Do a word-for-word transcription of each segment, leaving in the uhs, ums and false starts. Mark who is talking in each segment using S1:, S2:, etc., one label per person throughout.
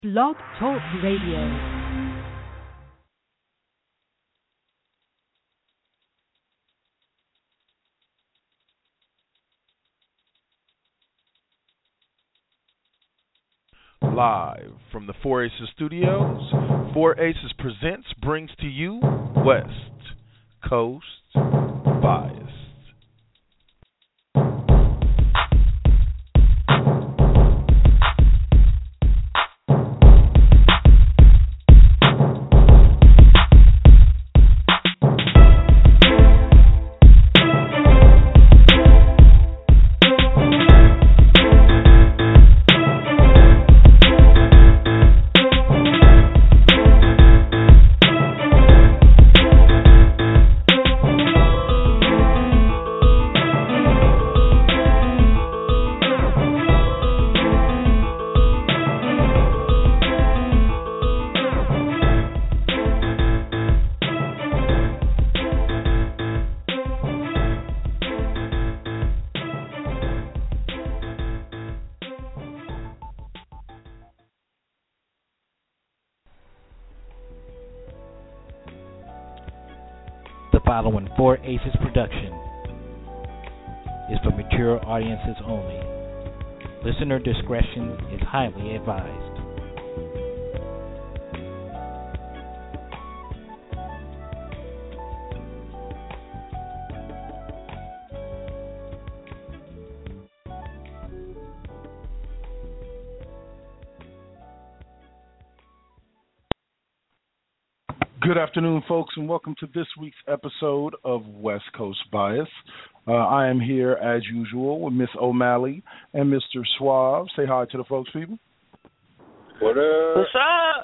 S1: Blog Talk Radio.
S2: Live from the Four Aces Studios, Four Aces Presents brings to you West Coast Bias.
S3: The following Four Aces production is for mature audiences only. Listener discretion is highly advised.
S2: Good afternoon, folks, and welcome to this week's episode of West Coast Bias. Uh, I am here, as usual, with Miss O'Malley and Mister Suave. Say hi to the folks, people.
S4: What up?
S5: What's up?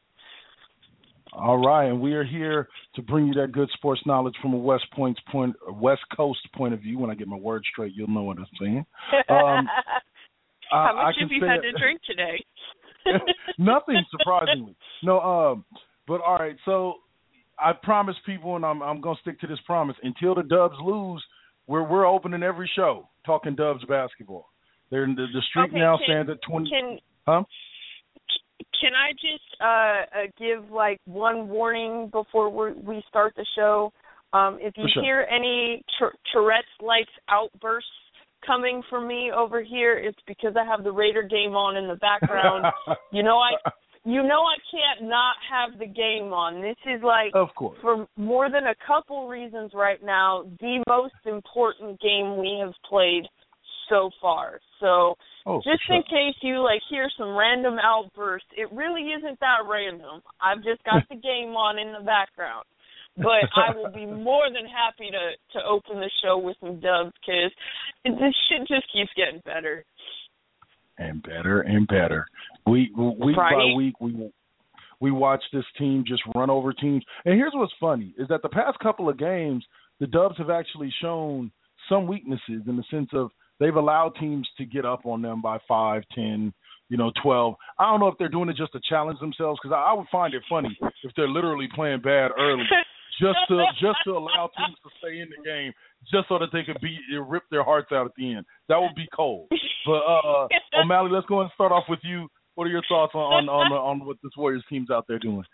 S2: All right, and we are here to bring you that good sports knowledge from a West Point's point, West Coast point of view. When I get my words straight, you'll know what I'm saying. Um,
S5: How
S2: I,
S5: much
S2: I
S5: have you had to drink today?
S2: Nothing, surprisingly. No, um, but all right. So I promise people, and I'm I'm gonna stick to this promise. Until the Dubs lose, we're we're opening every show talking Dubs basketball. They're in the, the streak
S5: okay,
S2: now
S5: can,
S2: stands at twenty.
S5: Can,
S2: huh?
S5: Can I just uh, uh, give like one warning before we we start the show? Um, if you
S2: sure.
S5: hear any Tou- Tourette's lights outbursts coming from me over here, it's because I have the Raider game on in the background. you know I. You know I can't not have the game on. This is like,
S2: of course,
S5: for more than a couple reasons right now, the most important game we have played so far. So
S2: oh,
S5: just
S2: sure.
S5: in case you like hear some random outbursts, it really isn't that random. I've just got the game on in the background. But I will be more than happy to, to open the show with some Dubs because this shit just keeps getting better.
S2: And better and better. We week
S5: right.
S2: by week we we watch this team just run over teams. And here's what's funny is that the past couple of games, the Dubs have actually shown some weaknesses in the sense of they've allowed teams to get up on them by five, ten, you know, twelve. I don't know if they're doing it just to challenge themselves because I, I would find it funny if they're literally playing bad early just to just to allow teams to stay in the game just so that they could beat rip their hearts out at the end. That would be cold. But uh, O'Malley, let's go and start off with you. What are your thoughts on on on, on what this Warriors team's out there doing?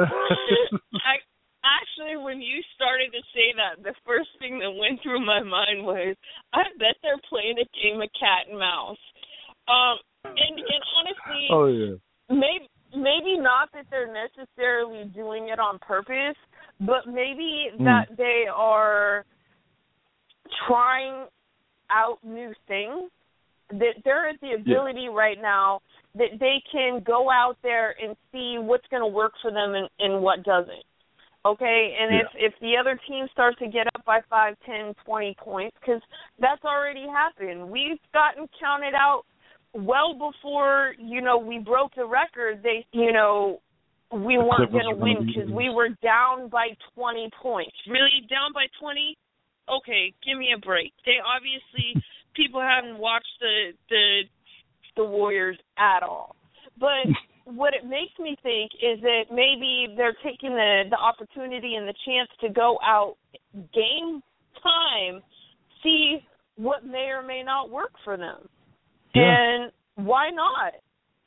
S5: I, actually, when you started to say that, the first thing that went through my mind was, I bet they're playing a game of cat and mouse. Um, and, and honestly,
S2: oh yeah,
S5: maybe maybe not that they're necessarily doing it on purpose, but maybe
S2: mm.
S5: that they are trying out new things. That there is the ability yeah. right now that they can go out there and see what's going to work for them and, and what doesn't. Okay? And
S2: yeah.
S5: if, if the other team starts to get up by five, ten, twenty points, because that's already happened. We've gotten counted out well before, you know, we broke the record. They, you know, we weren't going to win because we were down by twenty points. Really? Down by twenty? Okay, give me a break. They obviously... people haven't watched the, the the Warriors at all. But what it makes me think is that maybe they're taking the, the opportunity and the chance to go out game time, see what may or may not work for them.
S2: Yeah.
S5: And why not?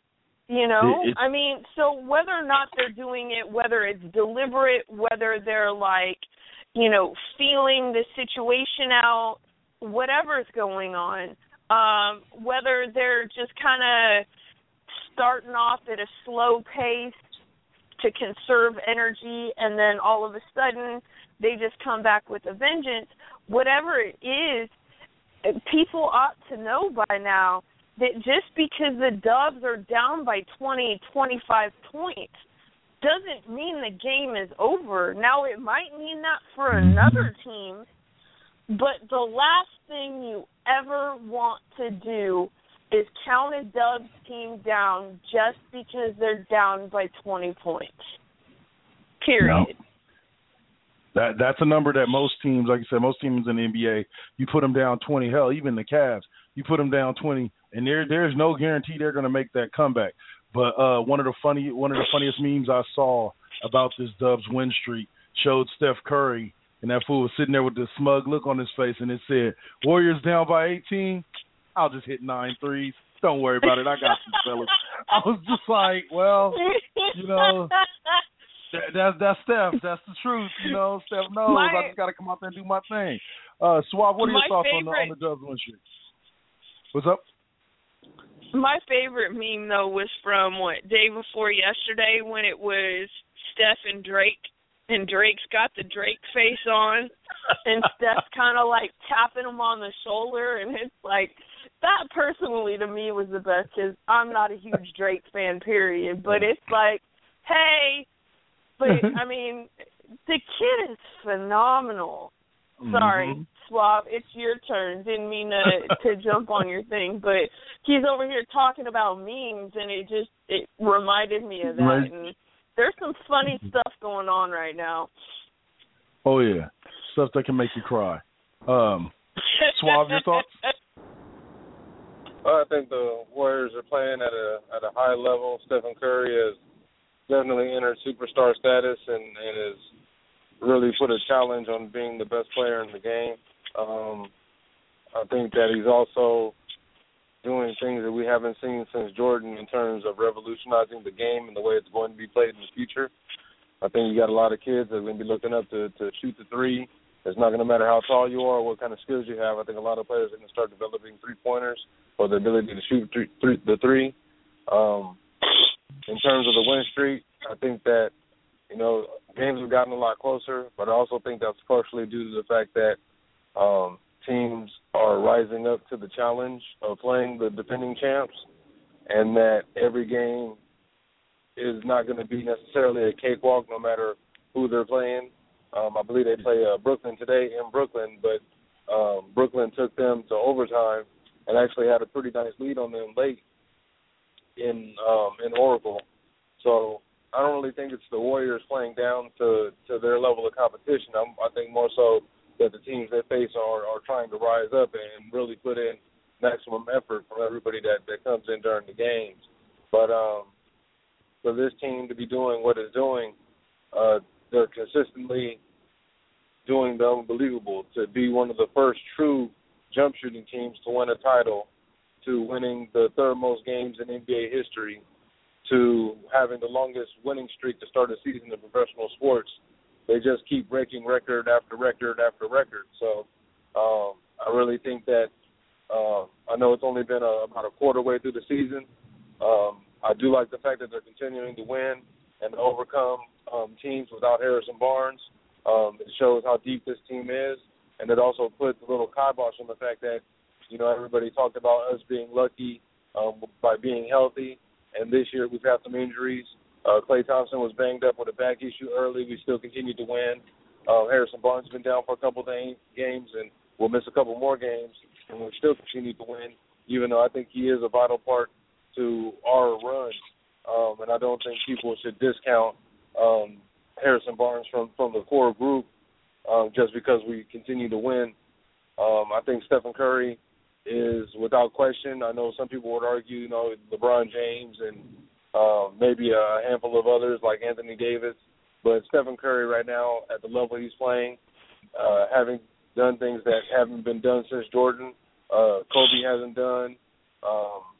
S5: You know,
S2: It,
S5: I mean, so whether or not they're doing it, whether it's deliberate, whether they're like, you know, feeling the situation out, whatever's going on, um, whether they're just kind of starting off at a slow pace to conserve energy and then all of a sudden they just come back with a vengeance, whatever it is, people ought to know by now that just because the Dubs are down by twenty, twenty-five points doesn't mean the game is over. Now, it might mean that for another team, but the last thing you ever want to do is count a Dubs team down just because they're down by twenty points. Period.
S2: No. That that's a number that most teams, like you said, most teams in the N B A, you put them down twenty. Hell, even the Cavs, you put them down twenty, and there there's no guarantee they're going to make that comeback. But uh, one of the funny one of the funniest memes I saw about this Dubs win streak showed Steph Curry, and that fool was sitting there with this smug look on his face, and it said, "Warriors down by eighteen. I'll just hit nine threes. Don't worry about it. I got you, fellas." I was just like, well, you know. That, that's that's Steph. That's the truth, you know. Steph knows.
S5: My,
S2: I just got to come out there and do my thing. Uh, Suave, what are your thoughts
S5: favorite,
S2: on the on the Dubs win streak? What's up?
S5: My favorite meme though was from what day before yesterday when it was Steph and Drake, and Drake's got the Drake face on, and Steph's kind of like tapping him on the shoulder, and it's like that personally to me was the best because I'm not a huge Drake fan, period. But it's like, hey. But, I mean, the kid is phenomenal. Sorry, mm-hmm. Suave, it's your turn. Didn't mean to, to jump on your thing, but he's over here talking about memes, and it just it reminded me of that. Right. And there's some funny stuff going on right now.
S2: Oh, yeah. Stuff that can make you cry. Um, Suave, your thoughts?
S4: Well, I think the Warriors are playing at a at a high level. Stephen Curry is definitely entered superstar status and, and has really put a challenge on being the best player in the game. Um, I think that he's also doing things that we haven't seen since Jordan in terms of revolutionizing the game and the way it's going to be played in the future. I think you got a lot of kids that are going to be looking up to, to shoot the three. It's not going to matter how tall you are or what kind of skills you have. I think a lot of players are going to start developing three-pointers or the ability to shoot three, three, the three. Um, In terms of the win streak, I think that, you know, games have gotten a lot closer, but I also think that's partially due to the fact that um, teams are rising up to the challenge of playing the defending champs, and that every game is not going to be necessarily a cakewalk no matter who they're playing. Um, I believe they play uh, Brooklyn today in Brooklyn, but um, Brooklyn took them to overtime and actually had a pretty nice lead on them late in um, in Oracle. So I don't really think it's the Warriors playing down to, to their level of competition. I'm, I think more so that the teams they face are, are trying to rise up and really put in maximum effort from everybody that, that comes in during the games. But um, for this team to be doing what it's doing, uh, they're consistently doing the unbelievable, to be one of the first true jump shooting teams to win a title, to winning the third most games in N B A history, to having the longest winning streak to start a season in professional sports. They just keep breaking record after record after record. So um, I really think that uh, I know it's only been a, about a quarter way through the season. Um, I do like the fact that they're continuing to win and to overcome um, teams without Harrison Barnes. Um, it shows how deep this team is, and it also puts a little kibosh on the fact that, you know, everybody talked about us being lucky um, by being healthy, and this year we've had some injuries. Uh, Klay Thompson was banged up with a back issue early. We still continued to win. Uh, Harrison Barnes has been down for a couple of games, and we'll miss a couple more games, and we'll still continue to win, even though I think he is a vital part to our run. Um, and I don't think people should discount um, Harrison Barnes from, from the core group um, just because we continue to win. Um, I think Stephen Curry is without question. I know some people would argue, you know, LeBron James and uh, maybe a handful of others like Anthony Davis. But Stephen Curry right now at the level he's playing, uh, having done things that haven't been done since Jordan, uh, Kobe hasn't done, um,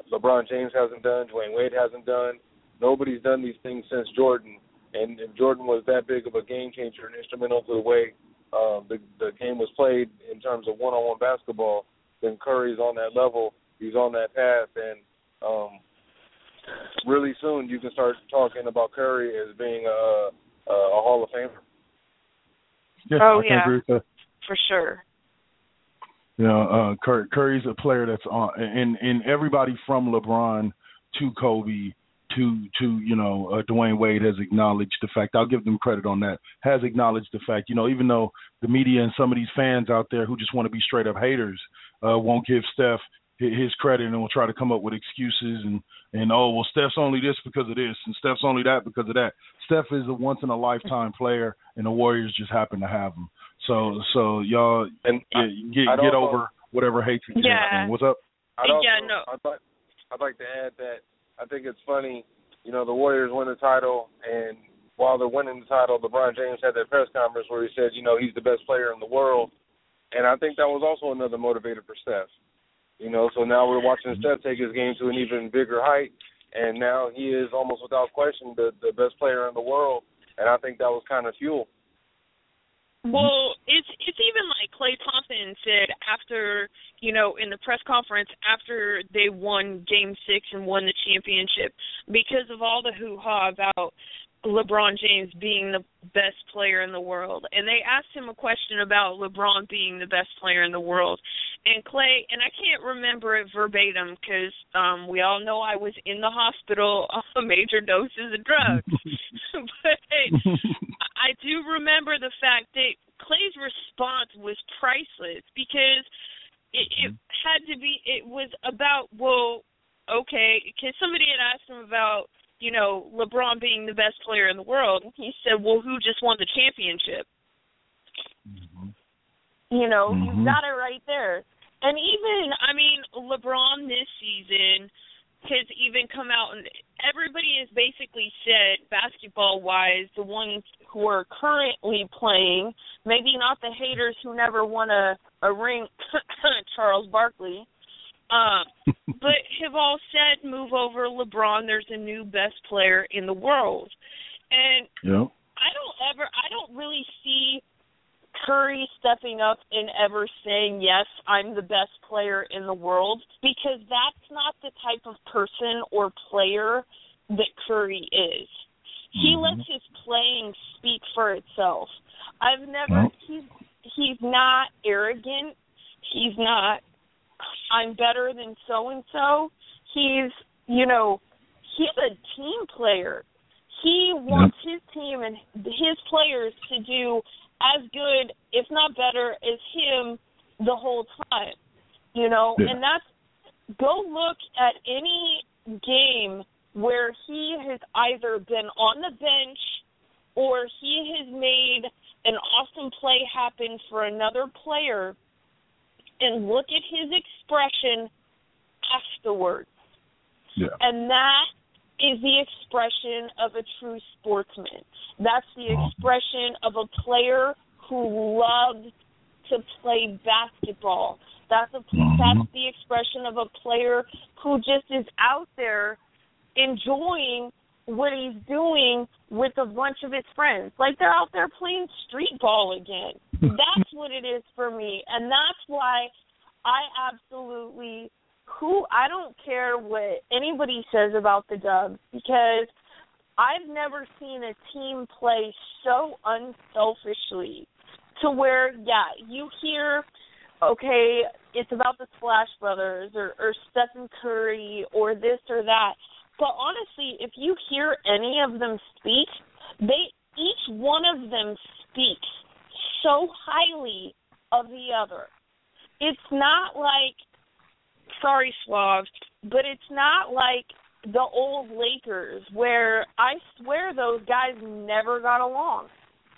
S4: LeBron James hasn't done, Dwayne Wade hasn't done. Nobody's done these things since Jordan. And if Jordan was that big of a game changer and instrumental to the way um, the, the game was played in terms of one-on-one basketball, then Curry's on that level. He's on that path. And um, really soon you can start talking about Curry as being a, a, a Hall of Famer.
S2: Yeah,
S5: oh,
S2: I can
S5: yeah,
S2: agree with that.
S5: for sure.
S2: You know, uh, Curry, Curry's a player that's on, and, and everybody from LeBron to Kobe to, to you know, uh, Dwayne Wade has acknowledged the fact, I'll give them credit on that, has acknowledged the fact, you know, even though the media and some of these fans out there who just want to be straight up haters uh, won't give Steph his credit and will try to come up with excuses and, and, oh, well, Steph's only this because of this and Steph's only that because of that. Steph is a once-in-a-lifetime player, and the Warriors just happen to have him. So, so y'all
S4: and
S2: get get, get
S4: also,
S2: over whatever hatred.
S5: Yeah.
S2: What's up?
S4: I'd also,
S5: yeah, no.
S4: I'd like, I'd like to add that I think it's funny, you know, the Warriors win the title, and while they're winning the title, LeBron James had that press conference where he said, you know, he's the best player in the world. And I think that was also another motivator for Steph. You know, so now we're watching Steph take his game to an even bigger height, and now he is almost without question the, the best player in the world, and I think that was kind of fuel.
S5: Well, it's it's even like Klay Thompson said after, you know, in the press conference after they won Game Six and won the championship, because of all the hoo-ha about LeBron James being the best player in the world. And they asked him a question about LeBron being the best player in the world. And Klay, and I can't remember it verbatim because um, we all know I was in the hospital on major doses of drugs. But I do remember the fact that Klay's response was priceless because it, it had to be, it was about, well, okay, because somebody had asked him about, you know, LeBron being the best player in the world. He said, well, who just won the championship?
S2: Mm-hmm.
S5: You know,
S2: mm-hmm.
S5: you've got it right there. And even, I mean, LeBron this season has even come out, and everybody has basically said, basketball-wise, the ones who are currently playing, maybe not the haters who never won a, a ring, Charles Barkley, Um, but have all said, move over LeBron. There's a new best player in the world, and
S2: yep.
S5: I don't ever, I don't really see Curry stepping up and ever saying, yes, I'm the best player in the world, because that's not the type of person or player that Curry is. He mm-hmm. lets his playing speak for itself. I've never, yep. he's he's not arrogant. He's not, I'm better than so-and-so. He's, you know, he's a team player. He wants yep. his team and his players to do as good, if not better, as him the whole time, you know. Yeah. And that's, go look at any game where he has either been on the bench or he has made an awesome play happen for another player, and look at his expression afterwards.
S2: Yeah.
S5: And that is the expression of a true sportsman. That's the expression of a player who loved to play basketball. That's a mm-hmm. that's the expression of a player who just is out there enjoying what he's doing with a bunch of his friends. Like they're out there playing street ball again. That's what it is for me. And that's why I absolutely who I don't care what anybody says about the Dubs, because I've never seen a team play so unselfishly to where, yeah, you hear, okay, it's about the Splash Brothers or, or Stephen Curry or this or that. But honestly, if you hear any of them speak, they each one of them speaks so highly of the other. It's not like, sorry, Swabs, but it's not like the old Lakers where I swear those guys never got along.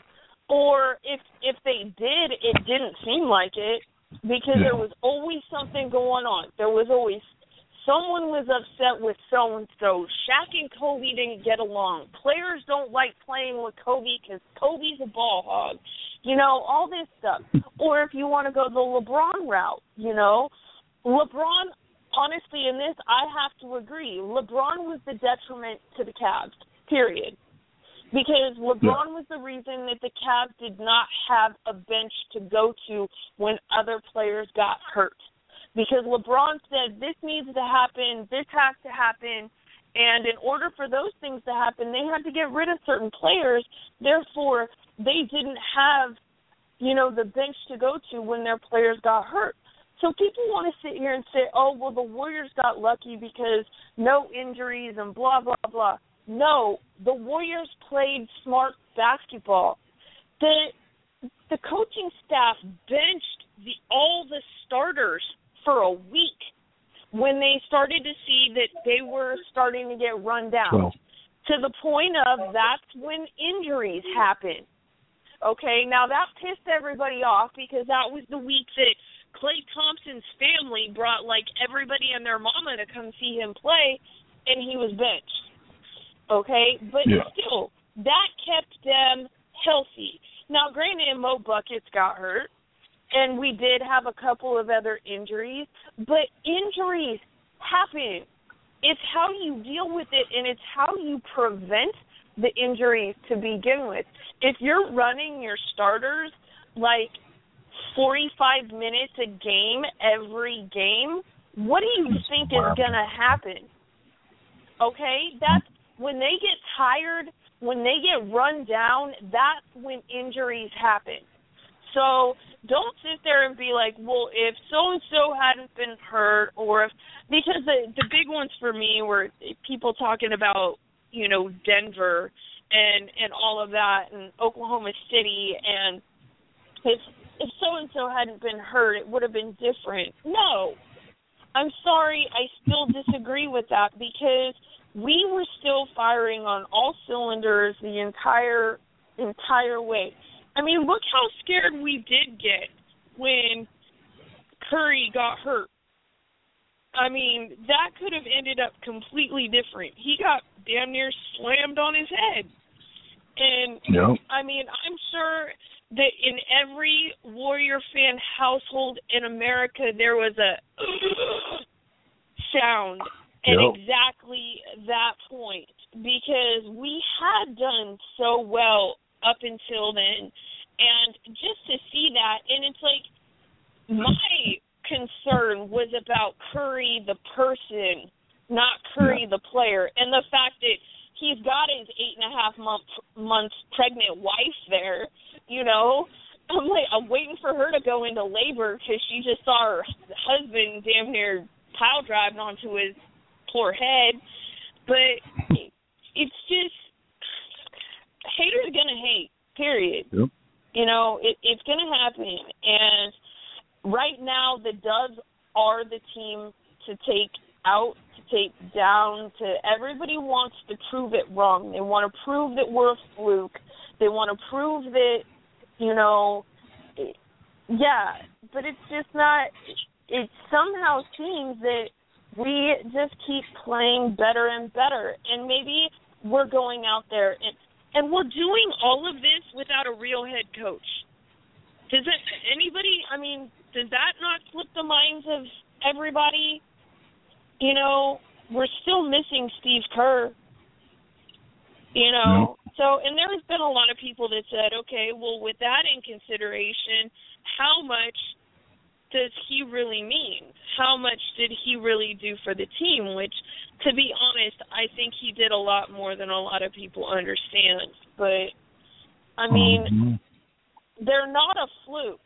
S5: Or if if they did, it didn't seem like it because yeah. there was always something going on. There was always someone was upset with so-and-so. Shaq and Kobe didn't get along. Players don't like playing with Kobe because Kobe's a ball hog. You know, all this stuff. Or if you want to go the LeBron route, you know, LeBron honestly, in this, I have to agree. LeBron was the detriment to the Cavs, period. Because LeBron yeah. was the reason that the Cavs did not have a bench to go to when other players got hurt. Because LeBron said, this needs to happen, this has to happen, and in order for those things to happen, they had to get rid of certain players. Therefore, they didn't have, you know, the bench to go to when their players got hurt. So people want to sit here and say, oh, well, the Warriors got lucky because no injuries and blah, blah, blah. No, the Warriors played smart basketball. The the coaching staff benched the, all the starters for a week when they started to see that they were starting to get run down. Cool. To the point of that's when injuries happen. Okay, now that pissed everybody off because that was the week that Klay Thompson's family brought, like, everybody and their mama to come see him play, and he was benched. Okay, but yeah. still, that kept them healthy. Now, granted, Mo Buckets got hurt, and we did have a couple of other injuries, but injuries happen. It's how you deal with it, and it's how you prevent the injuries to begin with. If you're running your starters like forty-five minutes a game every game, what do you think is going to happen? Okay, that's when they get tired, when they get run down, that's when injuries happen. So don't sit there and be like, well, if so-and-so hadn't been hurt, or if, because the, the big ones for me were people talking about, you know, Denver and, and all of that, and Oklahoma City, and if, if so-and-so hadn't been hurt, it would have been different. No. I'm sorry, I still disagree with that, because we were still firing on all cylinders the entire entire way. I mean, look how scared we did get when Curry got hurt. I mean, that could have ended up completely different. He got damn near slammed on his head. And, yep. I mean, I'm sure that in every Warrior fan household in America there was a sound at yep. exactly that point, because we had done so well up until then. And just to see that, and it's like, my concern was about Curry the person, not Curry yeah. the player. And the fact that he's got his eight and a half month, months pregnant wife there, you know. I'm like, I'm waiting for her to go into labor because she just saw her husband damn near pile driving onto his poor head. But it's just, haters going to hate, period. Yep. You know, it, it's going to happen. And right now, the Dubs are the team to take out, to take down, to everybody wants to prove it wrong. They want to prove that we're a fluke. They want to prove that, you know, it, yeah, but it's just not, it somehow seems that we just keep playing better and better. And maybe we're going out there and, and we're doing all of this without a real head coach. Does it, anybody, I mean, does that not flip the minds of everybody? You know, we're still missing Steve Kerr. You know, no. so, and there's been a lot of people that said, okay, well, with that in consideration, how much does he really mean? How much did he really do for the team? Which, to be honest, I think he did a lot more than a lot of people understand. But, I mean, mm-hmm. they're not a fluke,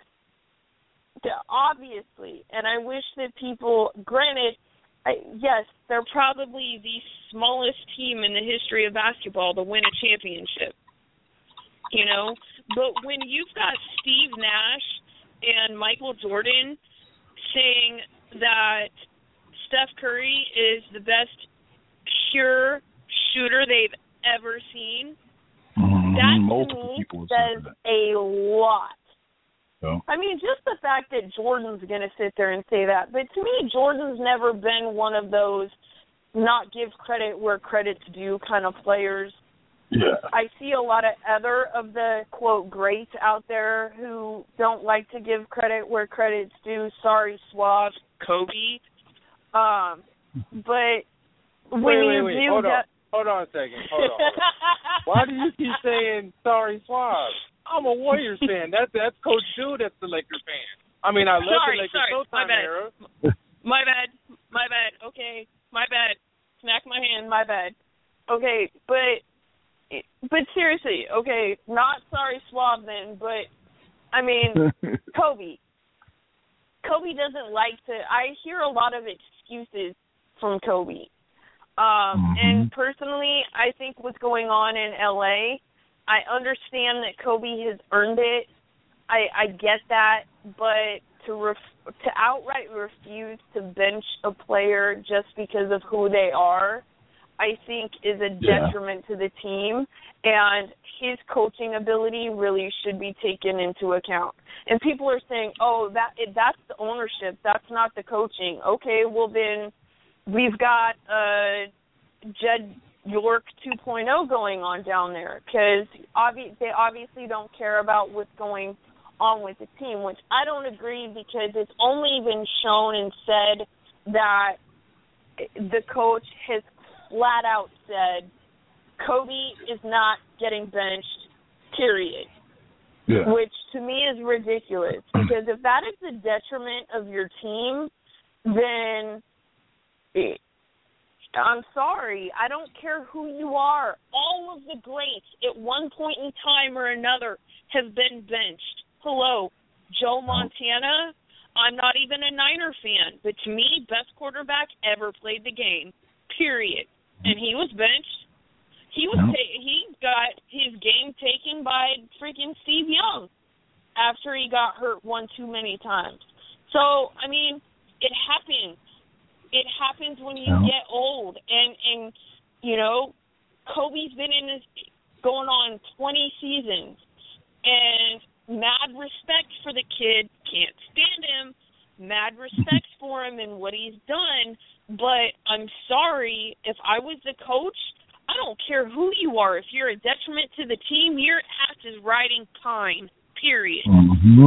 S5: obviously. And I wish that people, granted, I, yes, they're probably the smallest team in the history of basketball to win a championship, you know. But when you've got Steve Nash and Michael Jordan saying that Steph Curry is the best pure shooter they've ever seen,
S2: mm-hmm.
S5: that
S2: Multiple
S5: to me says that. a lot.
S2: So.
S5: I mean, just the fact that Jordan's going to sit there and say that. But to me, Jordan's never been one of those not give credit where credit's due kind of players.
S2: Yeah.
S5: I see a lot of other of the, quote, greats out there who don't like to give credit where credit's due. Sorry, Suave, Kobe. Um, but when
S4: wait,
S5: you
S4: wait, wait.
S5: do
S4: Hold
S5: that,
S4: on. Hold on a second. Hold on. Hold on. Why do you keep saying sorry, Swab? I'm a Warriors fan. That's that's Coach Drew. That's the Lakers fan. I mean, I love
S5: sorry,
S4: the Lakers
S5: sorry,
S4: Showtime
S5: my bad.
S4: era.
S5: My bad. My bad. Okay, my bad. Smack my hand. My bad. Okay, but but seriously, okay, not sorry, Swab then, but I mean, Kobe. Kobe doesn't like to. I hear a lot of excuses from Kobe. Um,
S2: mm-hmm.
S5: And personally, I think what's going on in L A, I understand that Kobe has earned it. I, I get that, but to ref- to outright refuse to bench a player just because of who they are, I think is a detriment yeah. to the team, and his coaching ability really should be taken into account. And people are saying, oh, that that's the ownership, that's not the coaching. Okay, well then we've got uh, Jed York two point oh going on down there, because obvi- they obviously don't care about what's going on with the team, which I don't agree, because it's only been shown and said that the coach has flat out said Kobe is not getting benched, period.
S2: Yeah.
S5: Which to me is ridiculous, because if that is the detriment of your team, then it, I'm sorry. I don't care who you are. All of the greats at one point in time or another have been benched. Hello, Joe Montana. I'm not even a Niner fan, but to me, best quarterback ever played the game, period. And he was benched. He was ta- he got his game taken by freaking Steve Young after he got hurt one too many times. So, I mean, it happens. It happens when you get old. And, and, you know, Kobe's been in this going on twenty seasons. And mad respect for the kid. Can't stand him. Mad respect for him and what he's done. But I'm sorry, if I was the coach, I don't care who you are. If you're a detriment to the team, your ass is riding pine, period.
S2: Mm-hmm.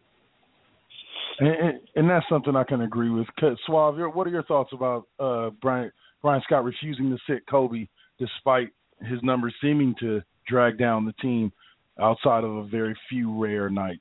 S2: And, and, and that's something I can agree with. Suave, what are your thoughts about uh, Brian, Brian Scott refusing to sit Kobe despite his numbers seeming to drag down the team outside of a very few rare nights?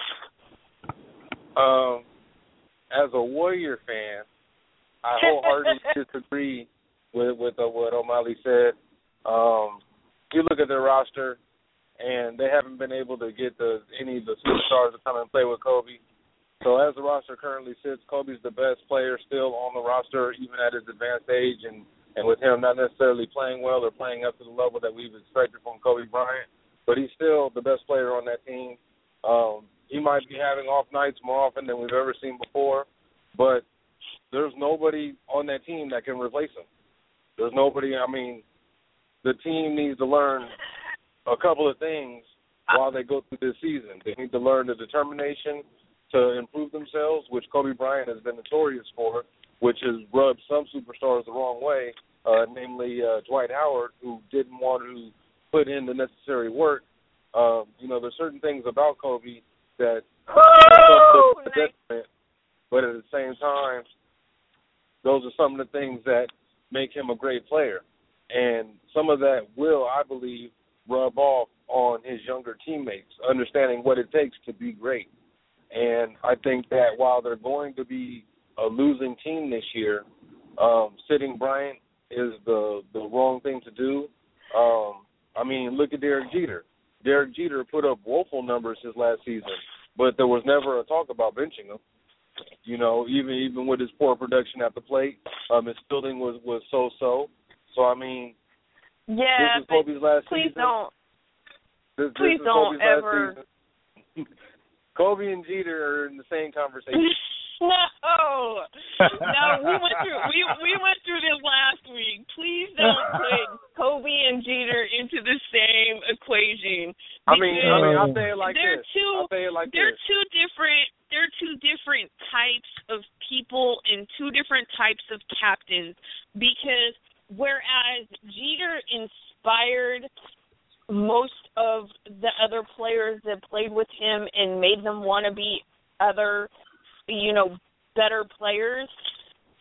S4: Um, as a Warrior fan, I wholeheartedly disagree with with uh, what O'Malley said. Um, you look at their roster, and they haven't been able to get the any of the superstars to come and play with Kobe. So as the roster currently sits, Kobe's the best player still on the roster, even at his advanced age, and, and with him not necessarily playing well or playing up to the level that we've expected from Kobe Bryant. But he's still the best player on that team. Um, he might be having off nights more often than we've ever seen before, but there's nobody on that team that can replace him. There's nobody. I mean, the team needs to learn a couple of things while they go through this season. They need to learn the determination to improve themselves, which Kobe Bryant has been notorious for, which has rubbed some superstars the wrong way, uh, namely uh, Dwight Howard, who didn't want to put in the necessary work. Um, you know, there's certain things about Kobe that
S5: oh, nice.
S4: detriment, but at the same time, those are some of the things that make him a great player. And some of that will, I believe, rub off on his younger teammates, understanding what it takes to be great. And I think that while they're going to be a losing team this year, um, sitting Bryant is the, the wrong thing to do. Um, I mean, look at Derek Jeter. Derek Jeter put up woeful numbers his last season, but there was never a talk about benching him. You know, even even with his poor production at the plate, um, his fielding was, was so-so. So, I mean,
S5: yeah,
S4: this is Kobe's last
S5: please
S4: season.
S5: don't.
S4: This,
S5: please
S4: this is
S5: don't
S4: Kobe's
S5: ever.
S4: Last season. Kobe and Jeter are in the same conversation.
S5: No, no, we went through we we went through this last week. Please don't put Kobe and Jeter into the same equation.
S4: I mean, I mean, I'll say it like
S5: they're
S4: this.
S5: Two,
S4: I'll say it like
S5: they're
S4: this.
S5: two different. They're two different types of people and two different types of captains. Because whereas Jeter inspired most of the other players that played with him and made them want to be other, you know, better players,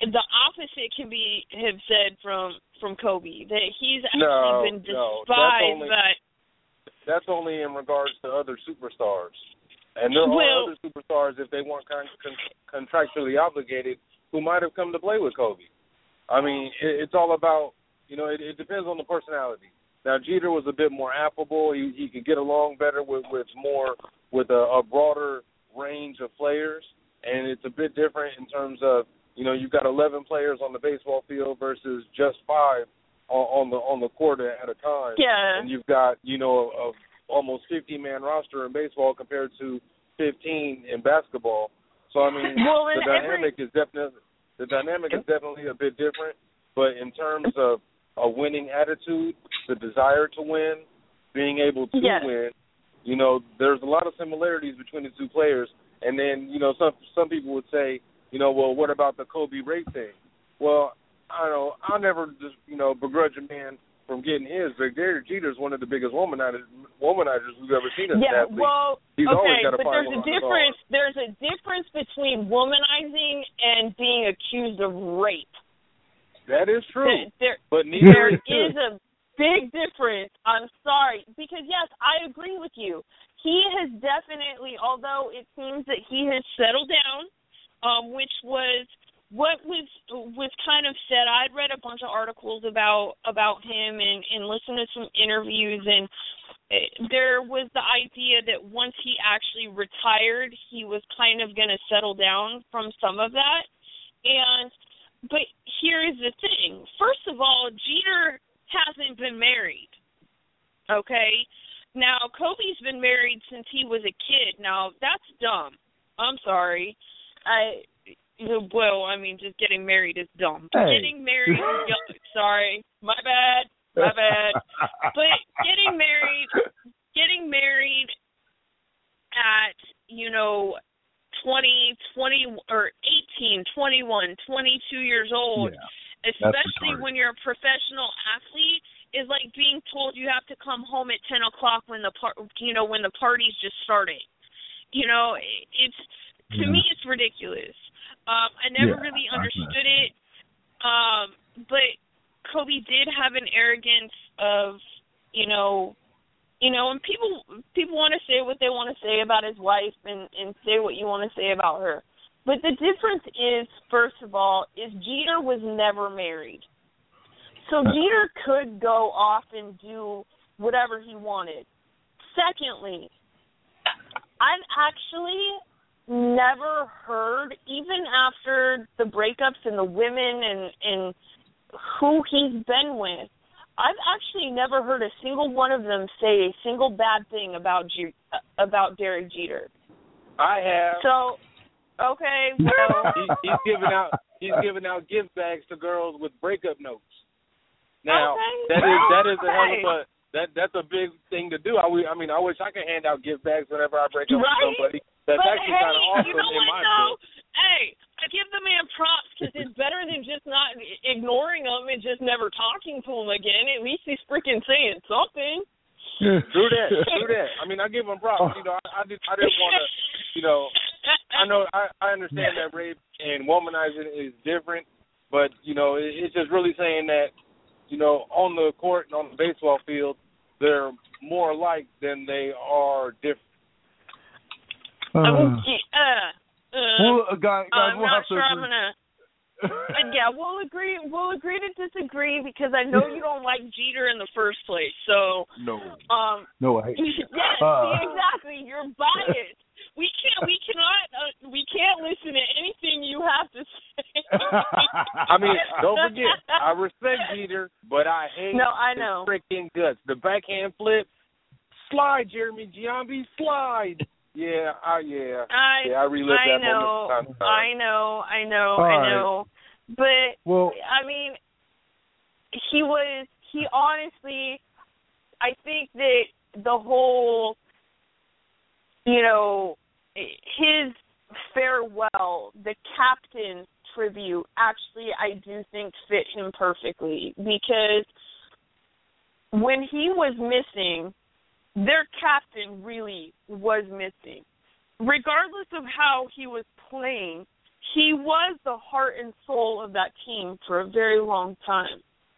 S5: the opposite can be have said from from Kobe, that he's actually
S4: no,
S5: been
S4: no,
S5: despised
S4: that's only,
S5: by.
S4: That's only in regards to other superstars, and there
S5: well,
S4: are other superstars if they weren't con- con- contractually obligated who might have come to play with Kobe. I mean, it, it's all about, you know, it, it depends on the personality. Now, Jeter was a bit more affable. He, he could get along better with, with more with a, a broader range of players, and it's a bit different in terms of, you know, you've got eleven players on the baseball field versus just five on, on the on the court at a time.
S5: Yeah.
S4: And you've got, you know, a, a almost fifty-man roster in baseball compared to fifteen in basketball. So I mean,
S5: well,
S4: the dynamic
S5: every...
S4: is definitely the dynamic is definitely a bit different. But in terms of a winning attitude, the desire to win, being able to
S5: yes.
S4: win, you know, there's a lot of similarities between the two players. And then, you know, some some people would say, you know, well, what about the Kobe Ray thing? Well, I don't know. I'll never just, you know, begrudge a man from getting his. But Derek Jeter is one of the biggest womanizers, womanizers we've ever seen in
S5: yeah,
S4: that league.
S5: well,
S4: He's
S5: okay,
S4: always got to
S5: but
S4: find
S5: there's a
S4: one
S5: difference. There's a difference between womanizing and being accused of rape.
S4: That is true.
S5: There,
S4: but neither
S5: there
S4: is,
S5: is a big difference. I'm sorry. Because, yes, I agree with you. He has definitely, although it seems that he has settled down, um, which was what was was kind of said. I'd read a bunch of articles about about him and, and listened to some interviews, and there was the idea that once he actually retired, he was kind of going to settle down from some of that. And but here is the thing. First of all, Jeter hasn't been married, okay? Now, Kobe's been married since he was a kid. Now, that's dumb. I'm sorry. I Well, I mean, just getting married is dumb.
S2: Hey.
S5: Getting married is sorry. My bad. My bad. But getting married, getting married at, you know, twenty, twenty, or eighteen, twenty-one, twenty-two years old,
S2: yeah,
S5: especially when you're a professional athlete, is like being told you have to come home at ten o'clock when the par- you know when the party's just starting. You know, it's to
S2: mm-hmm.
S5: me it's ridiculous. Um, I never
S2: yeah,
S5: really understood it, um, but Kobe did have an arrogance of, you know, you know, and people people want to say what they want to say about his wife and, and say what you want to say about her. But the difference is, first of all, is Jeter was never married. So Jeter could go off and do whatever he wanted. Secondly, I've actually never heard, even after the breakups and the women and, and who he's been with, I've actually never heard a single one of them say a single bad thing about G- about Derek Jeter.
S4: I have.
S5: So, okay, well,
S4: he, he's giving out he's giving out gift bags to girls with breakup notes. Now
S5: okay,
S4: that
S5: well,
S4: is that is a
S5: okay.
S4: hell of a that that's a big thing to do. I, I mean, I wish I could hand out gift bags whenever I break up
S5: right?
S4: with somebody. That's
S5: but
S4: actually
S5: hey,
S4: kind of awesome
S5: you know
S4: in
S5: what,
S4: my
S5: though?
S4: book.
S5: Hey, I give the man props because it's better than just not ignoring him and just never talking to him again. At least he's freaking saying something.
S4: True that, true that. I mean, I give him props. You know, I, I, did, I didn't want to, you know, I know, I, I understand that rape and womanizing is different, but, you know, it, it's just really saying that, you know, on the court and on the baseball field, they're more alike than they are different.
S2: Uh,
S5: um, uh, uh,
S2: well, uh, guys, guys
S5: I'm
S2: we'll
S5: not
S2: have
S5: sure
S2: to
S5: I'm
S2: agree.
S5: gonna. And yeah, we'll agree. We'll agree to disagree because I know you don't like Jeter in the first place. So
S2: no,
S5: um,
S2: no, I hate
S5: yes,
S2: uh,
S5: see, exactly. You're biased. We can't. We cannot. Uh, we can't listen to anything you have to say.
S4: I mean, don't forget, I respect Jeter, but I hate
S5: no, I know.
S4: his freaking guts. The backhand flip, slide, Jeremy Giambi, slide. Yeah, I yeah,
S5: I,
S4: yeah. I relive
S5: I
S4: that
S5: know,
S4: moment. Time to time.
S5: I know, I know,
S2: All
S5: I
S2: right.
S5: know. But
S2: well,
S5: I mean, he was. He honestly, I think that the whole, you know, his farewell, the captain tribute, actually, I do think fit him perfectly because when he was missing, their captain really was missing. Regardless of how he was playing, he was the heart and soul of that team for a very long time.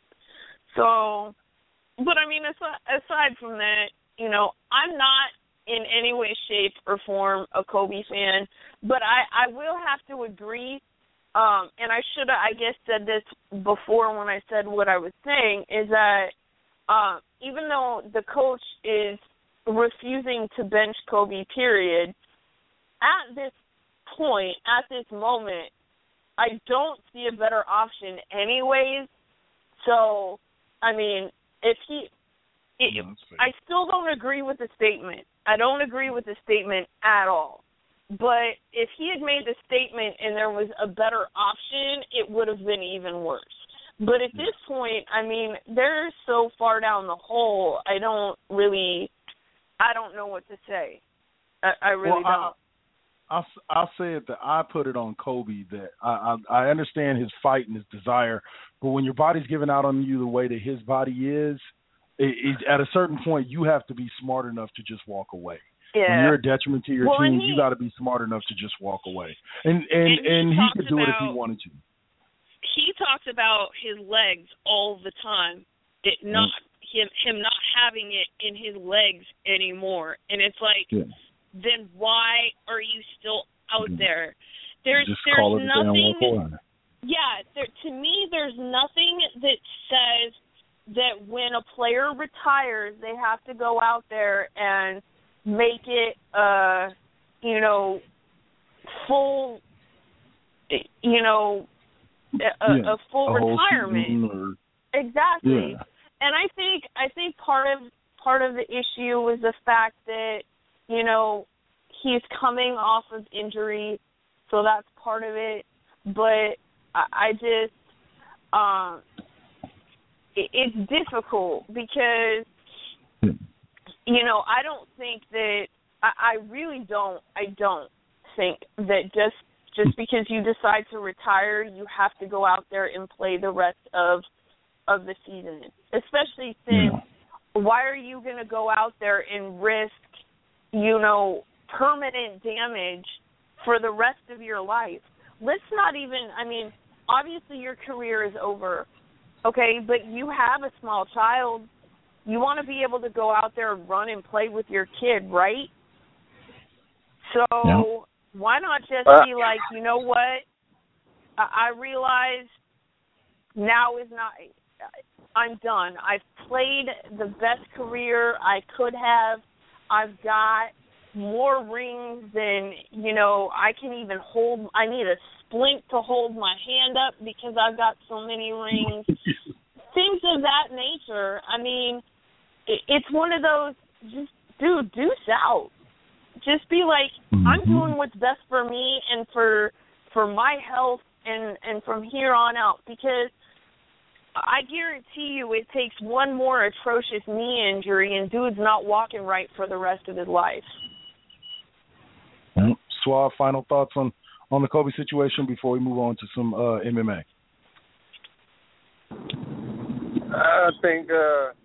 S5: So, but I mean, aside, aside from that, you know, I'm not in any way, shape, or form a Kobe fan, but I, I will have to agree, um, and I should have, I guess, said this before when I said what I was saying, is that uh, even though the coach is refusing to bench Kobe, period, at this point, at this moment, I don't see a better option anyways. So, I mean, if he, it, I still don't agree with the statement. I don't agree with the statement at all. But if he had made the statement and there was a better option, it would have been even worse. But at this point, I mean, they're so far down the hole, I don't really, I don't know what to say. I, I really
S2: well,
S5: don't.
S2: I, I'll, I'll say it that I put it on Kobe that I, I, I understand his fight and his desire, but when your body's giving out on you the way that his body is, it, it, at a certain point, you have to be smart enough to just walk away.
S5: Yeah.
S2: When you're a detriment to your
S5: well,
S2: team,
S5: he,
S2: you got to be smart enough to just walk away. And and,
S5: and he,
S2: and he could do
S5: about,
S2: it if he wanted to.
S5: He talks about his legs all the time, it not mm. him him not having it in his legs anymore. And it's like, yeah. then why are you still out mm. there? There's
S2: just
S5: there's
S2: call it
S5: nothing. Yeah, there, to me, there's nothing that says that when a player retires, they have to go out there and make it, uh, you know, full, you know, a,
S2: yeah,
S5: a full
S2: a
S5: retirement.
S2: Or,
S5: exactly.
S2: Yeah.
S5: And I think I think part of part of the issue was the fact that, you know, he's coming off of injury, so that's part of it. But I, I just, um, it, it's difficult because, you know, I don't think that, I, I really don't, I don't think that just just because you decide to retire, you have to go out there and play the rest of of the season. Especially since, yeah. why are you going to go out there and risk, you know, permanent damage for the rest of your life? Let's not even, I mean, obviously your career is over, okay, but you have a small child. You want to be able to go out there and run and play with your kid, right? So yeah. why not just be like, you know what, I, I realize now is not, I'm done. I've played the best career I could have. I've got more rings than, you know, I can even hold. I need a splint to hold my hand up because I've got so many rings. Things of that nature. I mean, it, it's one of those, just, dude, deuce out. Just be like, mm-hmm. I'm doing what's best for me and for for my health and, and from here on out, because I guarantee you it takes one more atrocious knee injury and dude's not walking right for the rest of his life.
S2: Well, Suave, final thoughts on, on the Kobe situation before we move on to some uh, M M A?
S4: I think, uh,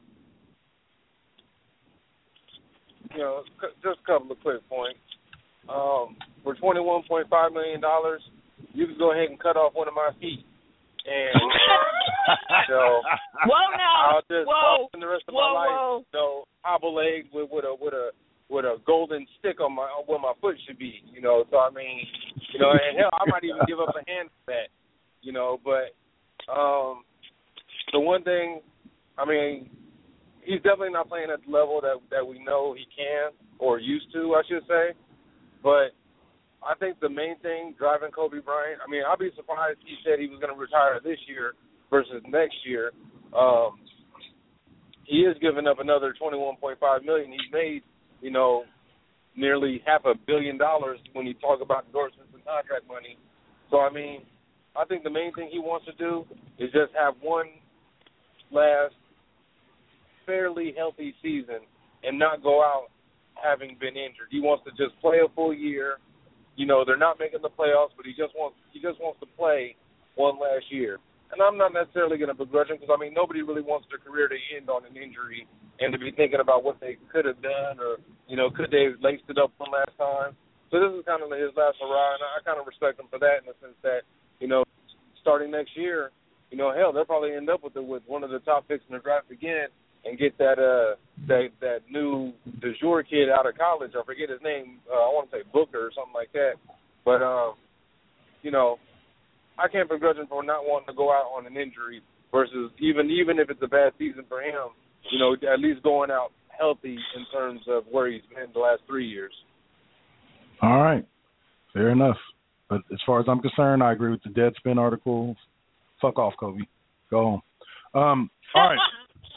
S4: you know, just a couple of quick points. Um, for twenty-one point five million dollars, you can go ahead and cut off one of my feet. And, you know,
S5: whoa, now.
S4: I'll just
S5: whoa.
S4: spend the rest of
S5: whoa,
S4: my life,
S5: whoa.
S4: you know, hobble-legged with, with a with a with a golden stick on my on where my foot should be, you know. So I mean, you know, and hell, I might even give up a hand for that, you know. But um, the one thing, I mean, he's definitely not playing at the level that that we know he can or used to, I should say. But I think the main thing driving Kobe Bryant, I mean, I'll be surprised he said he was going to retire this year versus next year. Um, he is giving up another twenty-one point five million dollars. He's made, you know, nearly half a billion dollars when you talk about endorsements and contract money. So, I mean, I think the main thing he wants to do is just have one last fairly healthy season and not go out having been injured. He wants to just play a full year. You know, they're not making the playoffs, but he just wants he just wants to play one last year. And I'm not necessarily going to begrudge him because, I mean, nobody really wants their career to end on an injury and to be thinking about what they could have done or, you know, could they have laced it up one last time. So this is kind of his last hurrah, and I kind of respect him for that in the sense that, you know, starting next year, you know, hell, they'll probably end up with the, with one of the top picks in the draft again and get that uh that that new de jour kid out of college. I forget his name. Uh, I want to say Booker or something like that. But um, you know, I can't begrudge him for not wanting to go out on an injury versus even even if it's a bad season for him, you know, at least going out healthy in terms of where he's been the last three years.
S2: All right, fair enough. But as far as I'm concerned, I agree with the Deadspin article. Fuck off, Kobe. Go home. Um, all right.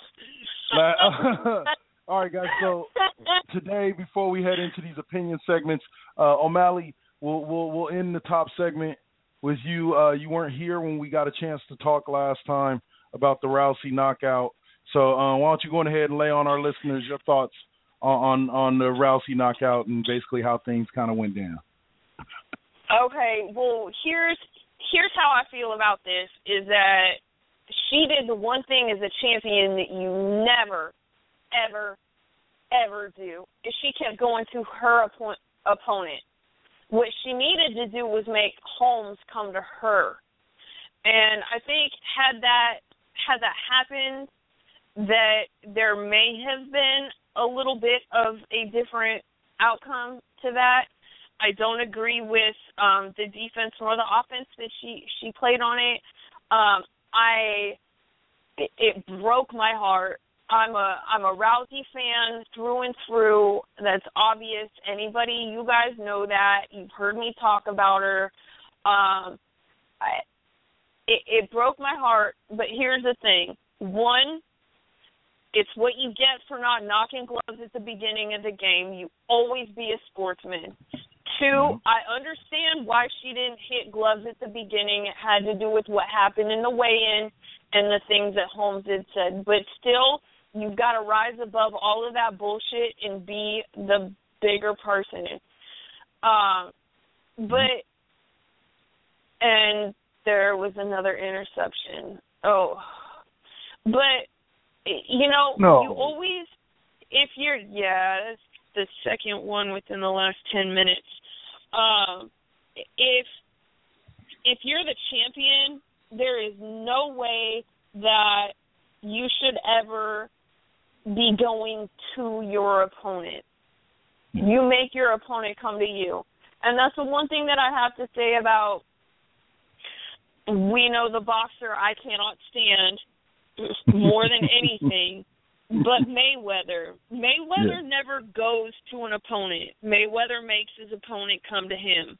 S2: All right, guys. So today, before we head into these opinion segments, uh, O'Malley, we'll, we'll we'll end the top segment with you. Uh, you weren't here when we got a chance to talk last time about the Rousey knockout. So uh, why don't you go ahead and lay on our listeners your thoughts on on, on the Rousey knockout and basically how things kind of went down.
S5: Okay. Well, here's here's how I feel about this: is that she did the one thing as a champion that you never, ever, ever do, is she kept going to her oppo- opponent. What she needed to do was make Holmes come to her. And I think had that had that happened, that there may have been a little bit of a different outcome to that. I don't agree with um, the defense nor the offense that she, she played on it. Um, I it, it broke my heart. I'm a I'm a Rousey fan through and through. That's obvious. Anybody, you guys know that. You've heard me talk about her. Um, I, it, it broke my heart. But here's the thing: one, it's what you get for not knocking gloves at the beginning of the game. You always be a sportsman. Two, I understand why she didn't hit gloves at the beginning. It had to do with what happened in the weigh-in and the things that Holmes had said. But still, you've got to rise above all of that bullshit and be the bigger person. Um, but, and there was another interception. Oh. But, you know,
S2: no.
S5: you always, if you're, yeah, that's the second one within the last ten minutes. Um, if if you're the champion, there is no way that you should ever be going to your opponent. You make your opponent come to you. And that's the one thing that I have to say about, we know the boxer I cannot stand more than anything. But Mayweather, Mayweather yeah. never goes to an opponent. Mayweather makes his opponent come to him.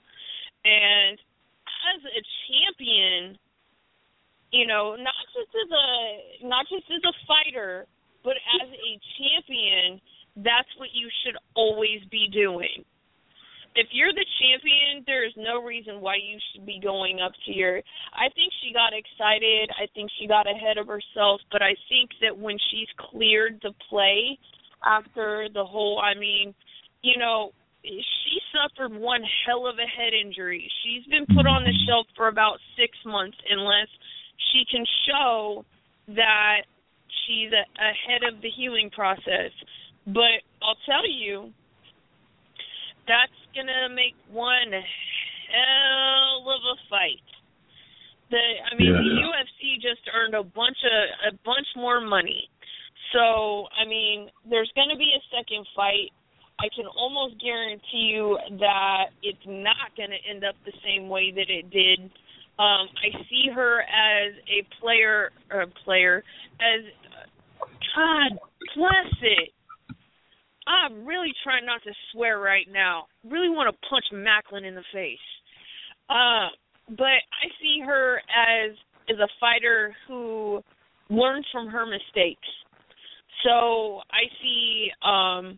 S5: And as a champion, you know, not just as a not just as a fighter, but as a champion, that's what you should always be doing. If you're the champion, there is no reason why you should be going up to your... I think she got excited. I think she got ahead of herself. But I think that when she's cleared the play after the whole... I mean, you know, she suffered one hell of a head injury. She's been put on the shelf for about six months unless she can show that she's a, ahead of the healing process. But I'll tell you, that's going to make one hell of a fight. The I mean, yeah. the U F C just earned a bunch of a bunch more money. So, I mean, there's going to be a second fight. I can almost guarantee you that it's not going to end up the same way that it did. Um, I see her as a player, or a player, as, God bless it. I'm really trying not to swear right now. Really want to punch Macklin in the face. Uh, but I see her as as a fighter who learns from her mistakes. So I see um,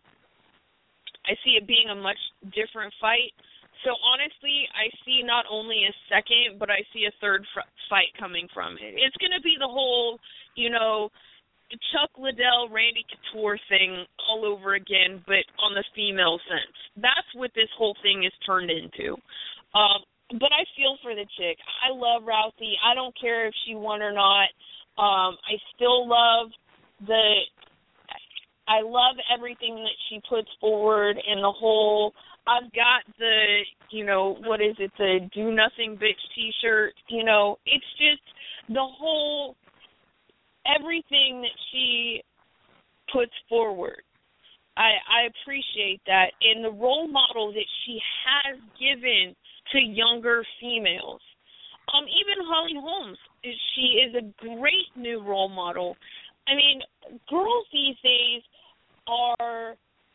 S5: I see it being a much different fight. So honestly, I see not only a second, but I see a third fr- fight coming from it. It's going to be the whole, you know, Chuck Liddell, Randy Couture thing all over again, but on the female sense. That's what this whole thing is turned into. Um, but I feel for the chick. I love Rousey. I don't care if she won or not. Um, I still love the. I love everything that she puts forward and the whole I've got the, you know, what is it, the Do Nothing Bitch T-shirt. You know, it's just the whole, everything that she puts forward. I, I appreciate that. And the role model that she has given to younger females. Um, even Holly Holmes, she is a great new role model. I mean, girls these days are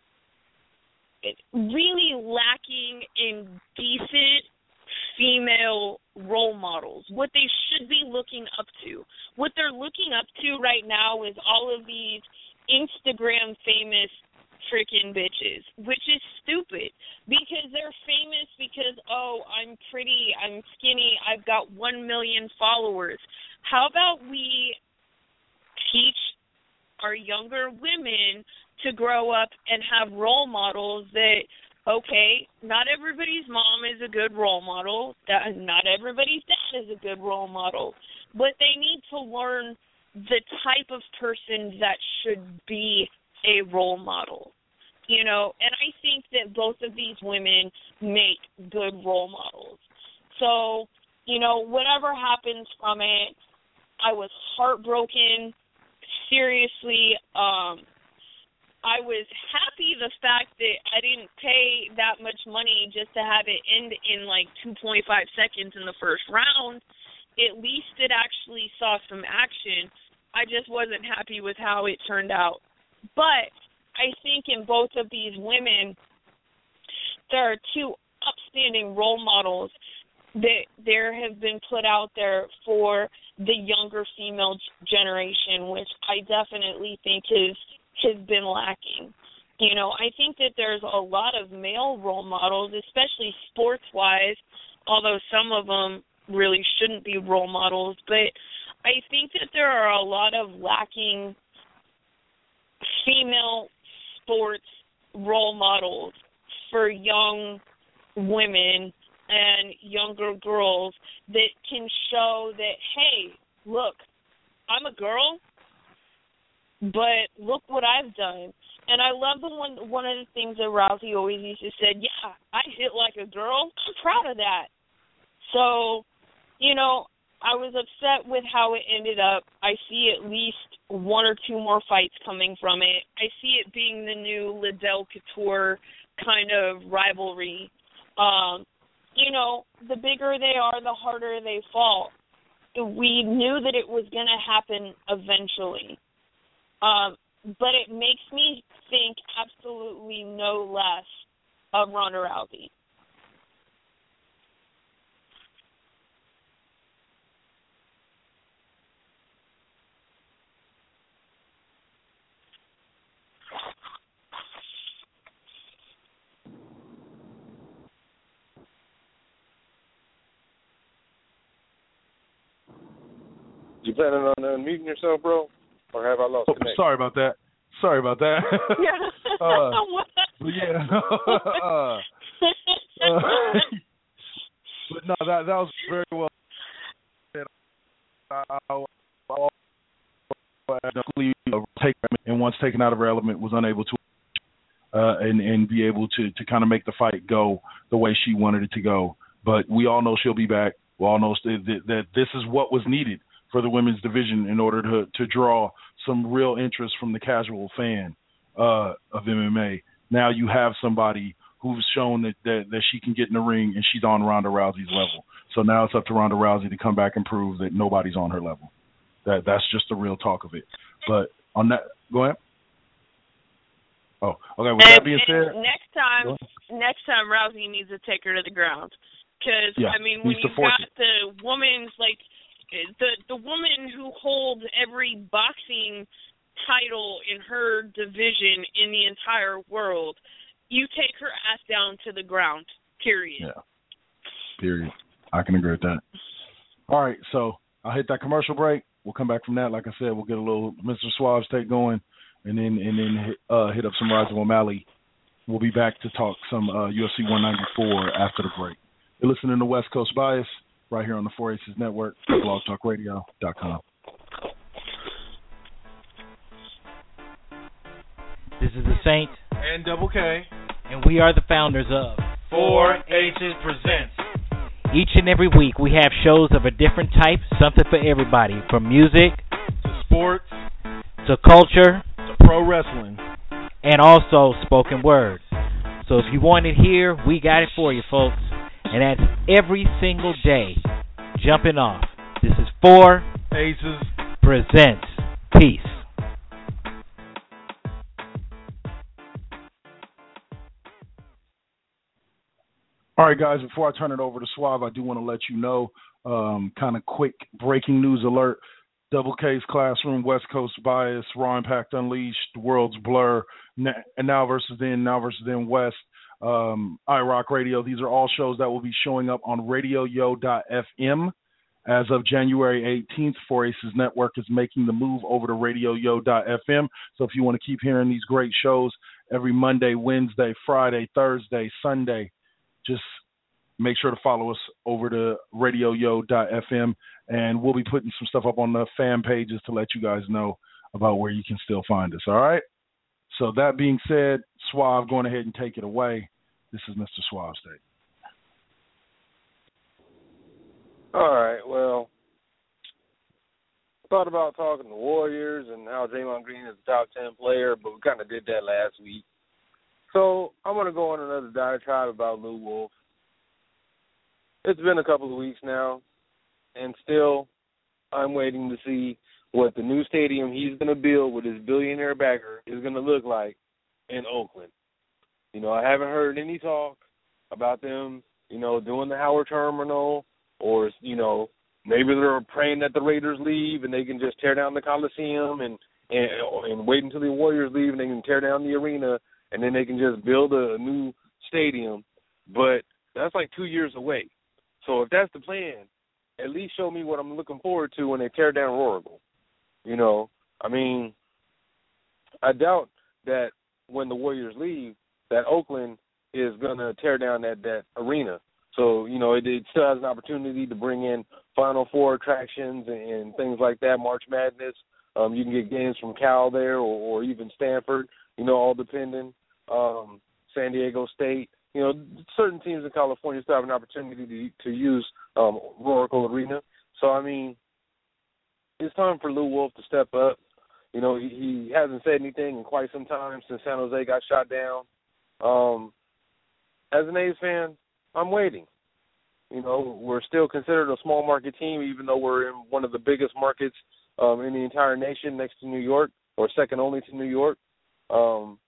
S5: really lacking in decent female role models, what they should be looking up to. What they're looking up to right now is all of these Instagram famous freaking bitches, which is stupid because they're famous because, oh, I'm pretty, I'm skinny, I've got one million followers. How about we teach our younger women to grow up and have role models that, okay, not everybody's mom is a good role model, that not everybody's dad is a good role model, but they need to learn the type of person that should be a role model, you know, and I think that both of these women make good role models. So, you know, whatever happens from it, I was heartbroken, seriously. um, I was happy the fact that I didn't pay that much money just to have it end in like two point five seconds in the first round. At least it actually saw some action. I just wasn't happy with how it turned out. But I think in both of these women, there are two upstanding role models that there have been put out there for the younger female generation, which I definitely think is has been lacking. You know, I think that there's a lot of male role models, especially sports-wise, although some of them really shouldn't be role models, but I think that there are a lot of lacking female sports role models for young women and younger girls that can show that, hey, look, I'm a girl, but look what I've done. And I love the one one of the things that Rousey always used to say, yeah, I hit like a girl. I'm proud of that. So, you know, I was upset with how it ended up. I see at least one or two more fights coming from it. I see it being the new Liddell Couture kind of rivalry. Um, you know, the bigger they are, the harder they fall. We knew that it was going to happen eventually. Um, but it makes me think absolutely no less of Ronda Rousey.
S4: You planning on unmuting yourself, bro? Or have I lost
S2: oh,
S4: connection?
S2: Sorry about that. Sorry about that.
S5: Yeah.
S2: uh, but yeah. uh, uh, but no, that that was very well said. I, I, I take and once taken out of her element, was unable to uh, and and be able to to kind of make the fight go the way she wanted it to go. But we all know she'll be back. We all know that, that this is what was needed for the women's division in order to to draw some real interest from the casual fan uh, of M M A. Now you have somebody who's shown that, that that she can get in the ring and she's on Ronda Rousey's level. So now it's up to Ronda Rousey to come back and prove that nobody's on her level. That that's just the real talk of it. But on that, go ahead. Oh, okay. With
S5: and,
S2: that being said,
S5: next time, next time Rousey needs to take her to the ground because
S2: yeah,
S5: I mean when you got it. the woman's like. The the woman who holds every boxing title in her division in the entire world, you take her ass down to the ground, period.
S2: Yeah, period. I can agree with that. All right, so I'll hit that commercial break. We'll come back from that. Like I said, we'll get a little Mister Suave's take going, and then and then hit, uh, hit up some Rise of O'Malley. We'll be back to talk some uh, U F C one ninety-four after the break. You're listening to West Coast Bias right here on the four Aces Network, blog talk radio dot com.
S3: This is the Saint
S6: and Double K,
S3: And we are the founders of
S6: Four Aces Presents.
S3: Each and every week we have shows of a different type, something for everybody, from music
S6: to sports
S3: to culture
S2: to pro wrestling
S3: and also spoken word. So if you want it here, we got it for you, folks. And that's every single day. Jumping off. This is Four
S2: Aces
S3: Presents. Peace.
S2: All right, guys, before I turn it over to Suave, I do want to let you know, um, kind of quick breaking news alert. Double K's Classroom, West Coast Bias, Raw Impact Unleashed, The World's Blur, and Now versus Then, Now versus Then West, um, iRock Radio. These are all shows that will be showing up on radio yo dot f m. As of January eighteenth, Four Aces Network is making the move over to radio yo dot f m. So if you want to keep hearing these great shows every Monday, Wednesday, Friday, Thursday, Sunday, just make sure to follow us over to radio yo dot f m, and we'll be putting some stuff up on the fan pages to let you guys know about where you can still find us, all right? So that being said, Suave, going ahead and take it away. This is Mister Suave State.
S4: All right, well, thought about talking to Warriors and how Draymond Green is a top ten player, but we kind of did that last week. So I'm going to go on another diatribe about Lou Wolf. It's been a couple of weeks now, and still I'm waiting to see what the new stadium he's going to build with his billionaire backer is going to look like in Oakland. You know, I haven't heard any talk about them, you know, doing the Howard Terminal, or, you know, maybe they're praying that the Raiders leave and they can just tear down the Coliseum and, and, and wait until the Warriors leave and they can tear down the arena, and then they can just build a new stadium. But that's like two years away. So if that's the plan, at least show me what I'm looking forward to when they tear down Oracle. You know, I mean, I doubt that when the Warriors leave, that Oakland is going to tear down that, that arena. So, you know, it, it still has an opportunity to bring in Final Four attractions and, and things like that, March Madness. Um, you can get games from Cal there, or, or even Stanford, you know, all depending. Um, San Diego State. You know, certain teams in California still have an opportunity to, to use um, Oracle Arena. So, I mean, it's time for Lou Wolf to step up. You know, he, he hasn't said anything in quite some time since San Jose got shot down. Um, as an A's fan, I'm waiting. You know, we're still considered a small market team, even though we're in one of the biggest markets um, in the entire nation, next to New York, or second only to New York. Um,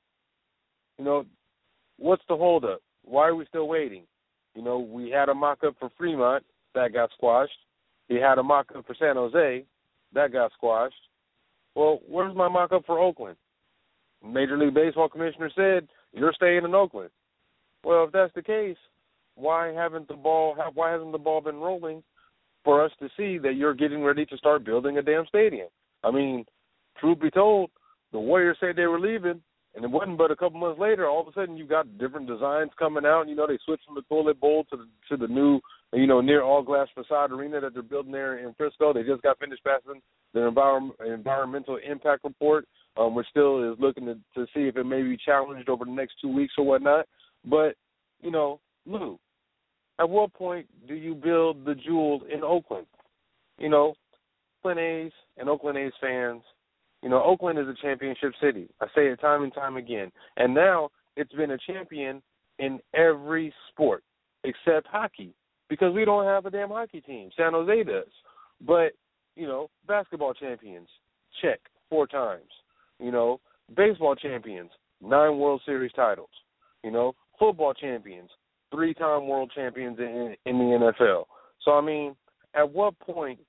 S4: you know, what's the holdup? Why are we still waiting? You know, we had a mock-up for Fremont. That got squashed. We had a mock-up for San Jose. That got squashed. Well, where's my mock-up for Oakland? Major League Baseball commissioner said, you're staying in Oakland. Well, if that's the case, why haven't the ball why hasn't the ball been rolling for us to see that you're getting ready to start building a damn stadium? I mean, truth be told, the Warriors said they were leaving, and it wasn't but a couple months later, all of a sudden you've got different designs coming out. You know, they switched from the toilet bowl to the to the new, you know, near all glass facade arena that they're building there in Frisco. They just got finished passing their environment, environmental impact report, um, which still is looking to, to see if it may be challenged over the next two weeks or whatnot. But, you know, Lou, at what point do you build the jewel in Oakland? You know, Oakland A's and Oakland A's fans, you know, Oakland is a championship city. I say it time and time again. And now it's been a champion in every sport except hockey, because we don't have a damn hockey team. San Jose does. But, you know, basketball champions, check, four times. You know, baseball champions, nine World Series titles. You know, football champions, three-time world champions in, in the N F L. So, I mean, at what point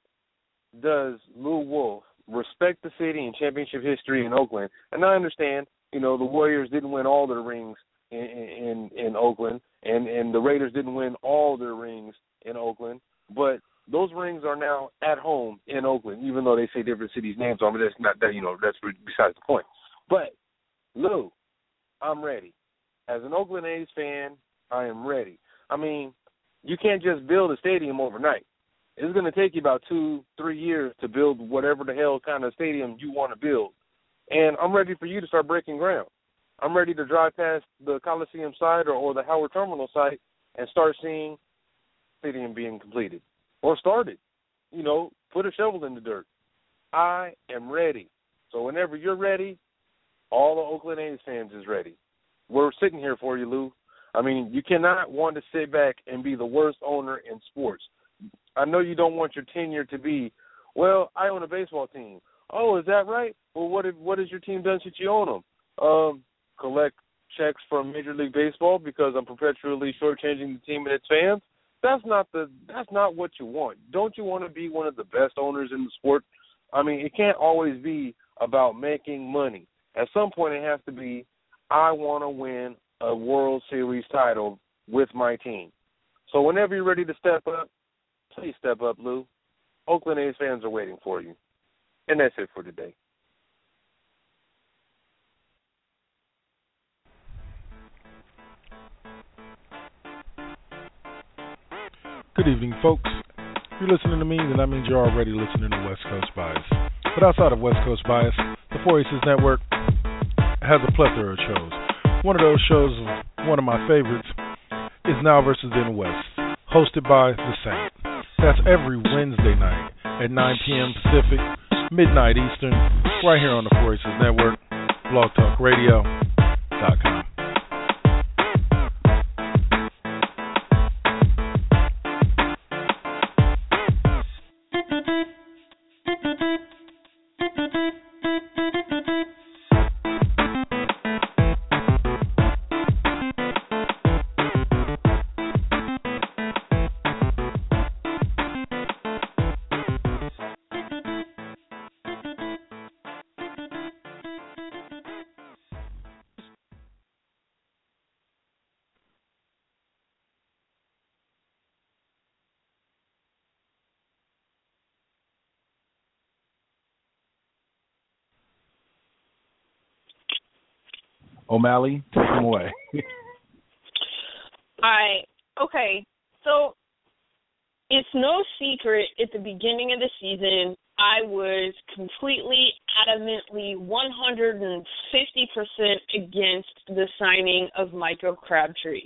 S4: does Lou Wolf respect the city and championship history in Oakland? And I understand, you know, the Warriors didn't win all their rings in in, in Oakland, and, and the Raiders didn't win all their rings in Oakland, but those rings are now at home in Oakland, even though they say different cities' names on it. That's not that, you know, that's besides the point. But, Lou, I'm ready. As an Oakland A's fan, I am ready. I mean, you can't just build a stadium overnight. It's going to take you about two, three years to build whatever the hell kind of stadium you want to build. And I'm ready for you to start breaking ground. I'm ready to drive past the Coliseum site or, or the Howard Terminal site and start seeing stadium being completed or started. You know, put a shovel in the dirt. I am ready. So whenever you're ready, all the Oakland A's fans is ready. We're sitting here for you, Lou. I mean, you cannot want to sit back and be the worst owner in sports. I know you don't want your tenure to be, well, I own a baseball team. Oh, is that right? Well, what, if, what has your team done since you own them? Um, collect checks from Major League Baseball because I'm perpetually shortchanging the team and its fans. That's not the. That's not what you want. Don't you want to be one of the best owners in the sport? I mean, it can't always be about making money. At some point, it has to be, I want to win a World Series title with my team. So whenever you're ready to step up, please step up, Lou. Oakland A's fans are waiting for you. And that's it for today.
S2: Good evening, folks. If you're listening to me, then that means you're already listening to West Coast Bias. But outside of West Coast Bias, the four Aces Network has a plethora of shows. One of those shows, one of my favorites, is Now versus In the West, hosted by The Saint. That's every Wednesday night at nine p.m. Pacific, midnight Eastern, right here on the four Aces Network, blog talk radio dot com. O'Malley, take him away.
S5: All right. Okay. So it's no secret at the beginning of the season, I was completely, adamantly, one hundred fifty percent against the signing of Michael Crabtree.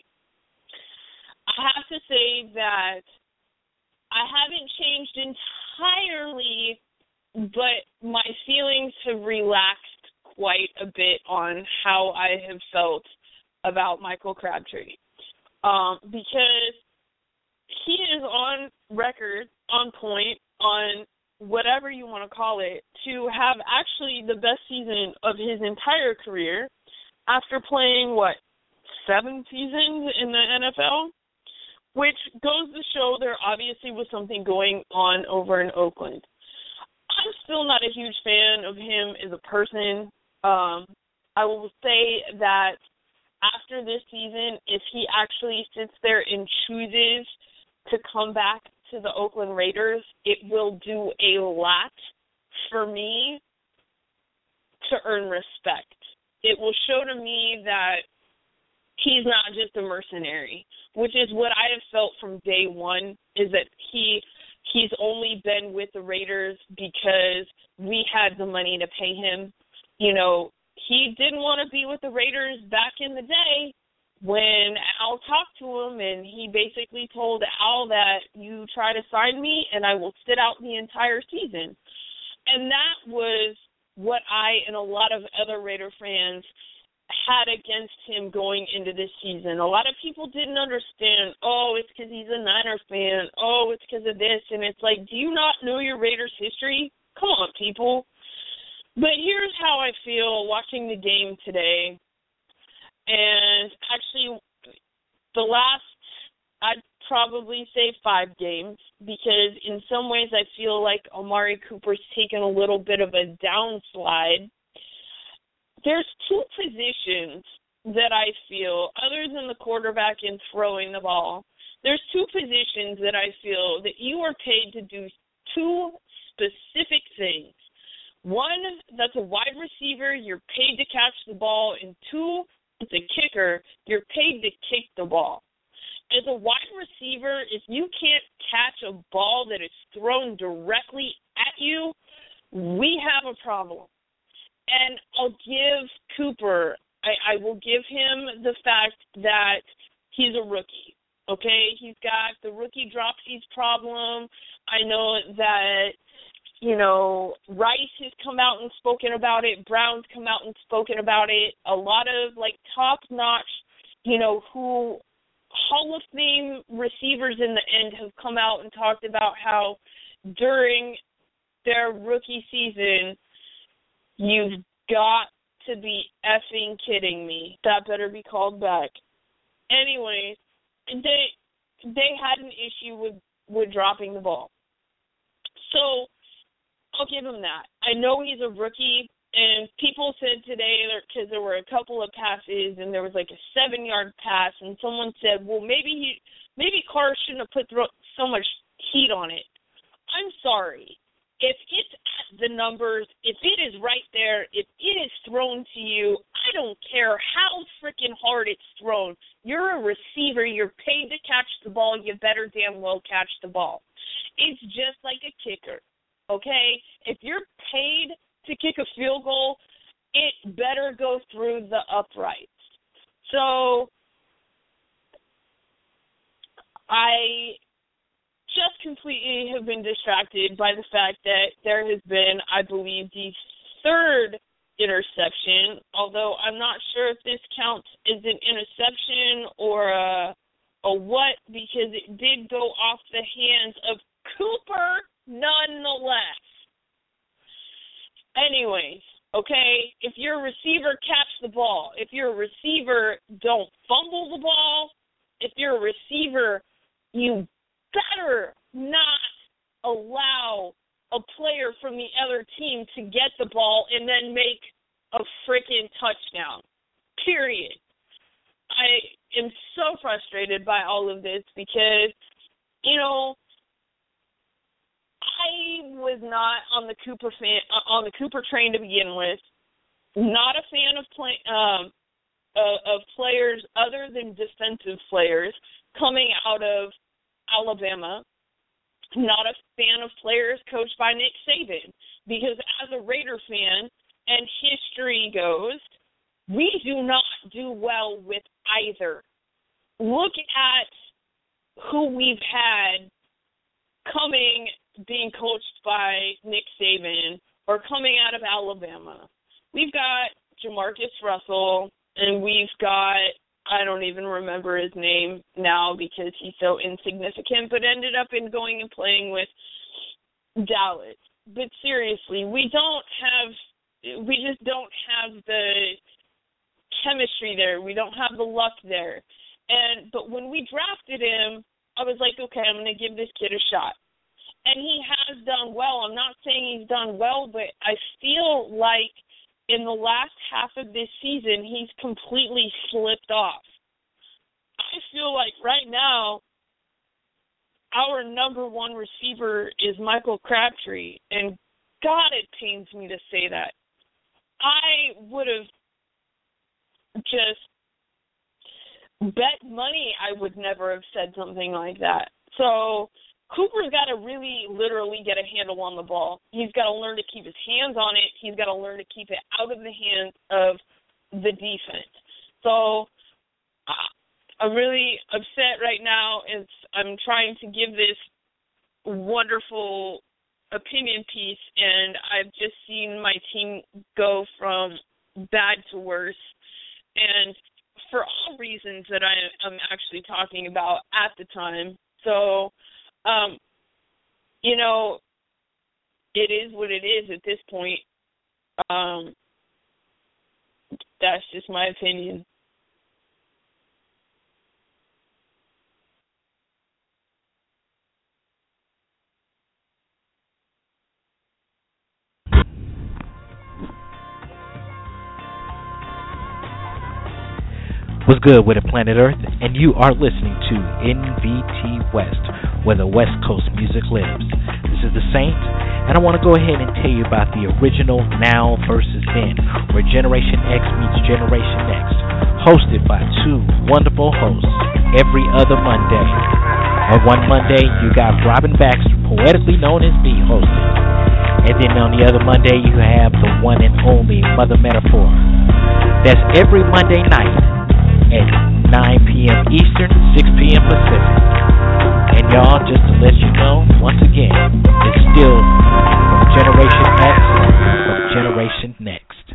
S5: I have to say that I haven't changed entirely, but my feelings have relaxed quite a bit on how I have felt about Michael Crabtree. Um, because he is on record, on point, on whatever you want to call it, to have actually the best season of his entire career after playing, what, seven seasons in the N F L? Which goes to show there obviously was something going on over in Oakland. I'm still not a huge fan of him as a person. Um, I will say that after this season, if he actually sits there and chooses to come back to the Oakland Raiders, it will do a lot for me to earn respect. It will show to me that he's not just a mercenary, which is what I have felt from day one, is that he he's only been with the Raiders because we had the money to pay him. You know, he didn't want to be with the Raiders back in the day when Al talked to him, and he basically told Al that you try to sign me and I will sit out the entire season. And that was what I and a lot of other Raider fans had against him going into this season. A lot of people didn't understand, oh, it's because he's a Niner fan. Oh, it's because of this. And it's like, do you not know your Raiders history? Come on, people. But here's how I feel watching the game today. And actually, the last, I'd probably say five games, because in some ways I feel like Amari Cooper's taken a little bit of a downslide. There's two positions that I feel, other than the quarterback and throwing the ball, there's two positions that I feel that you are paid to do two specific things. One, that's a wide receiver, you're paid to catch the ball, and two, it's a kicker, you're paid to kick the ball. As a wide receiver, if you can't catch a ball that is thrown directly at you, we have a problem. And I'll give Cooper I, I will give him the fact that he's a rookie. Okay, he's got the rookie dropsies problem. I know that, you know, Rice has come out and spoken about it. Brown's come out and spoken about it. A lot of, like, top-notch, you know, who Hall of Fame receivers in the end have come out and talked about how during their rookie season, you've got to be effing kidding me. That better be called back. Anyways, they they had an issue with, with dropping the ball. So I'll give him that. I know he's a rookie, and people said today, because there were a couple of passes, and there was like a seven-yard pass, and someone said, well, maybe he, maybe Carr shouldn't have put so much heat on it. I'm sorry. If it's at the numbers, if it is right there, if it is thrown to you, I don't care how freaking hard it's thrown. You're a receiver. You're paid to catch the ball. You better damn well catch the ball. It's just like a kicker, okay? If you're paid to kick a field goal, it better go through the uprights. So I just completely have been distracted by the fact that there has been, I believe, the third interception, although I'm not sure if this counts as an interception or a, a what, because it did go off the hands of Cooper nonetheless. Anyways, okay, if you're a receiver, catch the ball. If you're a receiver, don't fumble the ball. If you're a receiver, you better not allow a player from the other team to get the ball and then make a freaking touchdown. Period. I am so frustrated by all of this because, you know, I was not on the Cooper fan, on the Cooper train to begin with. Not a fan of play, um, uh, of players other than defensive players coming out of Alabama. Not a fan of players coached by Nick Saban, because as a Raider fan, and history goes, we do not do well with either. Look at who we've had coming, being coached by Nick Saban, or coming out of Alabama. We've got Jamarcus Russell, and we've got, I don't even remember his name now because he's so insignificant, but ended up in going and playing with Dallas. But seriously, we don't have, we just don't have the chemistry there. We don't have the luck there. And but when we drafted him, I was like, okay, I'm going to give this kid a shot. And he has done well. I'm not saying he's done well, but I feel like in the last half of this season, he's completely slipped off. I feel like right now, our number one receiver is Michael Crabtree. And God, it pains me to say that. I would have just bet money I would never have said something like that. So Cooper's got to really literally get a handle on the ball. He's got to learn to keep his hands on it. He's got to learn to keep it out of the hands of the defense. So uh, I'm really upset right now. It's, I'm trying to give this wonderful opinion piece, and I've just seen my team go from bad to worse. And for all reasons that I am actually talking about at the time. So, Um, you know, it is what it is at this point. Um, that's just my opinion.
S3: What's good with it, Planet Earth? And you are listening to N V T West, where the West Coast music lives. This is The Saint, and I want to go ahead and tell you about the original Now versus Then, where Generation X meets Generation Next, hosted by two wonderful hosts every other Monday. On one Monday, you got Robin Baxter, poetically known as me, hosting. And then on the other Monday, you have the one and only Mother Metaphor. That's every Monday night at nine p.m. Eastern, six p.m. Pacific. And y'all, just to let you know, once again, it's still from Generation X, from Generation Next.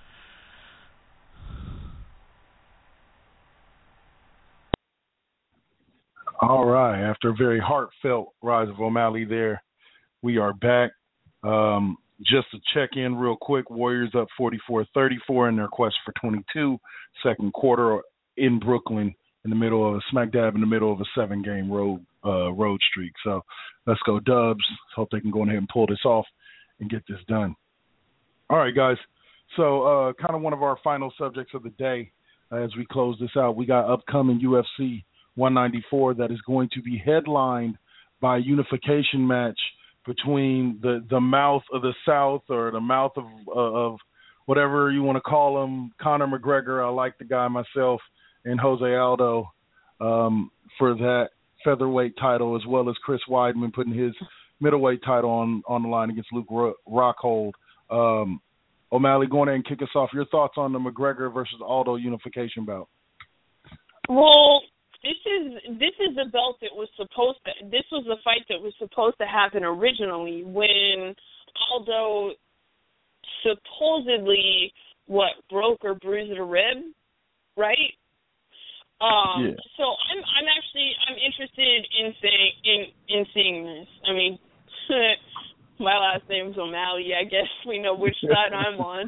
S2: All right. After a very heartfelt Rise of O'Malley there, we are back. Um, just to check in real quick, Warriors up forty-four thirty-four in their quest for twenty-two, second quarter in Brooklyn, in the middle of smack dab in the middle of a seven-game road uh, road streak. So let's go Dubs. Hope they can go ahead and pull this off and get this done. All right, guys. So uh, kind of one of our final subjects of the day uh, as we close this out. We got upcoming U F C one ninety-four that is going to be headlined by a unification match between the, the mouth of the South, or the mouth of uh, of whatever you want to call him, Conor McGregor. I like the guy myself, and Jose Aldo um, for that featherweight title, as well as Chris Weidman putting his middleweight title on, on the line against Luke Rockhold. Um, O'Malley, go on and kick us off. Your thoughts on the McGregor versus Aldo unification bout?
S5: Well, This is this is the belt that was supposed to. This was the fight that was supposed to happen originally when Aldo supposedly what broke or bruised a rib, right? Um,
S2: yeah.
S5: So I'm I'm actually I'm interested in saying in in seeing this. I mean, my last name's O'Malley. I guess we know which side I'm on.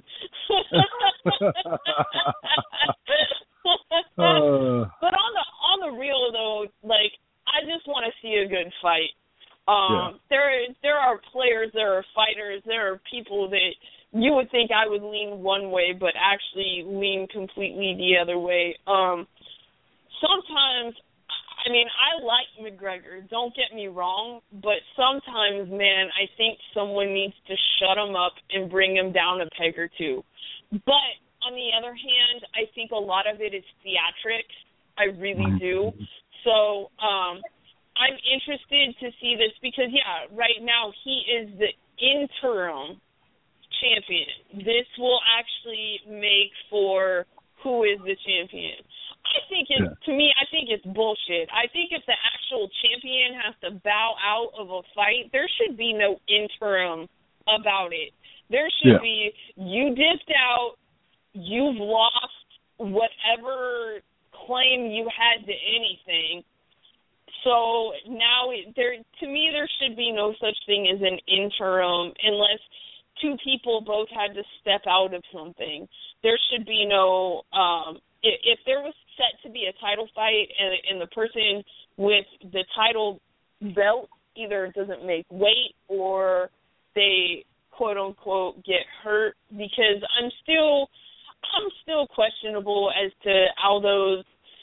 S2: uh.
S5: But on the on the real though, like I just want to see a good fight. Um,
S2: yeah.
S5: There there are players, there are fighters, there are people that you would think I would lean one way, but actually lean completely the other way. Um, sometimes, I mean, I like McGregor. Don't get me wrong, but sometimes, man, I think someone needs to shut him up and bring him down a peg or two. But on the other hand, I think a lot of it is theatrics. I really do. So um, I'm interested to see this because, yeah, right now he is the interim champion. This will actually make for who is the champion. I think it's, yeah. to me, I think it's bullshit. I think if the actual champion has to bow out of a fight, there should be no interim about it. There should yeah. be, you dipped out, you've lost whatever claim you had to anything. So now, it, there to me, there should be no such thing as an interim unless two people both had to step out of something. There should be no, um, if, if there was set to be a title fight and, and the person with the title belt either doesn't make weight or they quote unquote get hurt, because I'm still I'm still questionable as to Aldo's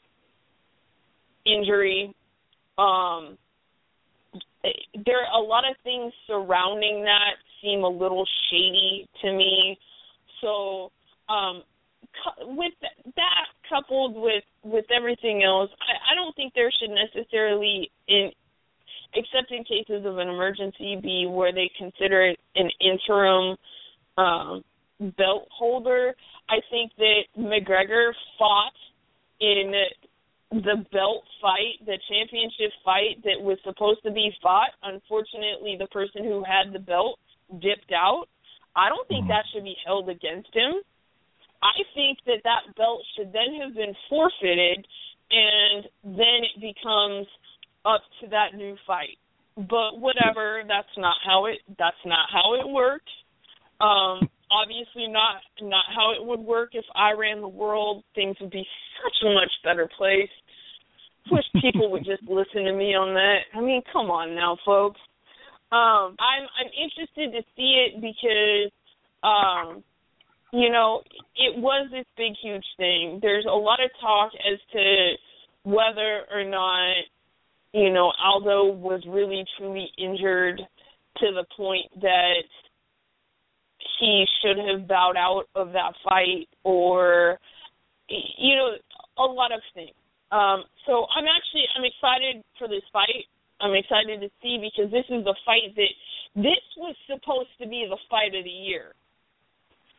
S5: injury. Um, there are a lot of things surrounding that seem a little shady to me. So um, cu- with that coupled with, with everything else, I, I don't think there should necessarily, in except in cases of an emergency, be where they consider it an interim um, belt holder. I think that McGregor fought in the belt fight, the championship fight that was supposed to be fought. Unfortunately, the person who had the belt dipped out. I don't think that should be held against him. I think that that belt should then have been forfeited, and then it becomes up to that new fight. But whatever, that's not how it. That's not how it works. Um, obviously, not not how it would work if I ran the world. Things would be such a much better place. Wish people would just listen to me on that. I mean, come on now, folks. Um, I'm I'm interested to see it because, um, you know, it was this big, huge thing. There's a lot of talk as to whether or not, you know, Aldo was really, truly injured to the point that he should have bowed out of that fight, or, you know, a lot of things. Um, so I'm actually, I'm excited for this fight. I'm excited to see, because this is the fight that, this was supposed to be the fight of the year.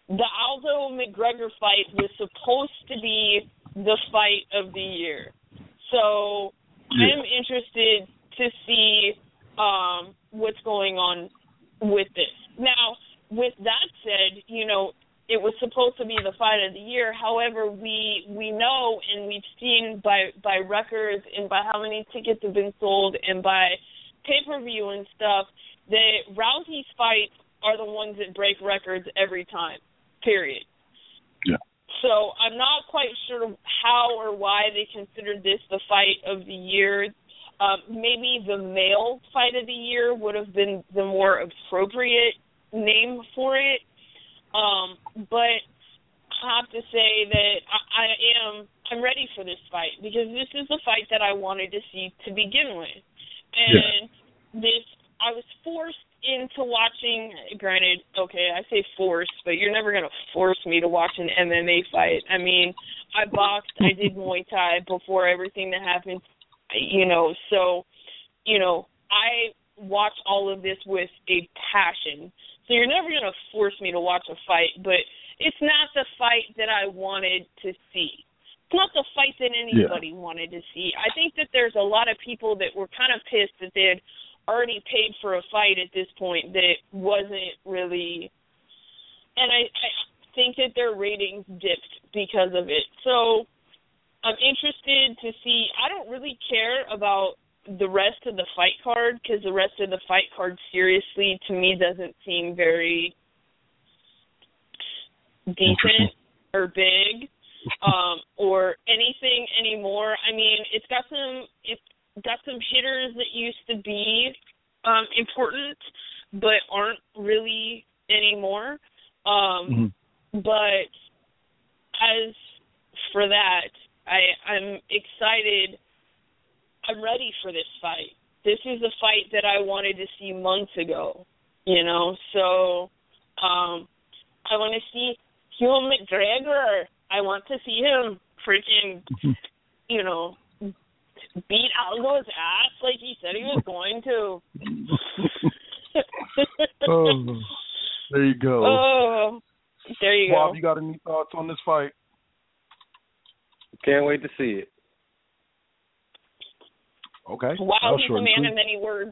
S5: the Aldo McGregor fight was supposed to be the fight of the year. So yeah. I'm interested to see um, what's going on with this. Now, with that said, you know, it was supposed to be the fight of the year. However, we we know and we've seen by, by records and by how many tickets have been sold and by pay-per-view and stuff that Rousey's fights are the ones that break records every time, period.
S2: Yeah.
S5: So I'm not quite sure how or why they considered this the fight of the year. Um, maybe the male fight of the year would have been the more appropriate name for it. Um, but I have to say that I, I am I'm ready for this fight because this is the fight that I wanted to see to begin with. And yeah. this I was forced into watching, granted, okay, I say forced, but you're never going to force me to watch an M M A fight. I mean, I boxed, I did Muay Thai before everything that happened, you know, so, you know, I watch all of this with a passion. So you're never going to force me to watch a fight, but it's not the fight that I wanted to see. It's not the fight that anybody yeah. wanted to see. I think that there's a lot of people that were kind of pissed that they had already paid for a fight at this point that wasn't really, and I, I think that their ratings dipped because of it. So I'm interested to see. I don't really care about the rest of the fight card because the rest of the fight card, seriously, to me, doesn't seem very decent or big um, or anything anymore. I mean, it's got some it's got some hitters that used to be um, important but aren't really anymore. Um, mm-hmm. But as for that, I, I'm excited. I'm ready for this fight. This is a fight that I wanted to see months ago, you know. So um, I want to see Ewan McGregor. I want to see him freaking, you know, beat Aldo's ass like he said he was going to.
S2: Oh, there you go.
S5: Oh, there you
S2: Bob,
S5: go.
S2: you got any thoughts on this fight?
S4: Can't wait to see it.
S2: Okay.
S5: Wow, he's a man of many words.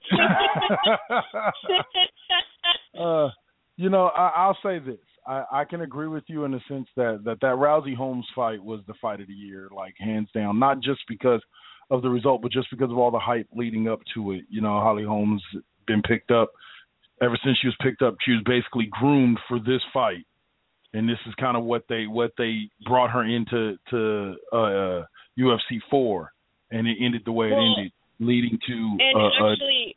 S2: uh, you know, I, I'll say this. I, I can agree with you in the sense that, that that Rousey-Holmes fight was the fight of the year, like, hands down. Not just because of the result, but just because of all the hype leading up to it. You know, Holly Holmes been picked up. Ever since she was picked up, she was basically groomed for this fight. And this is kind of what they what they brought her into to uh, U F C four. And it ended the way
S5: well,
S2: it ended, leading to
S5: and
S2: uh,
S5: actually,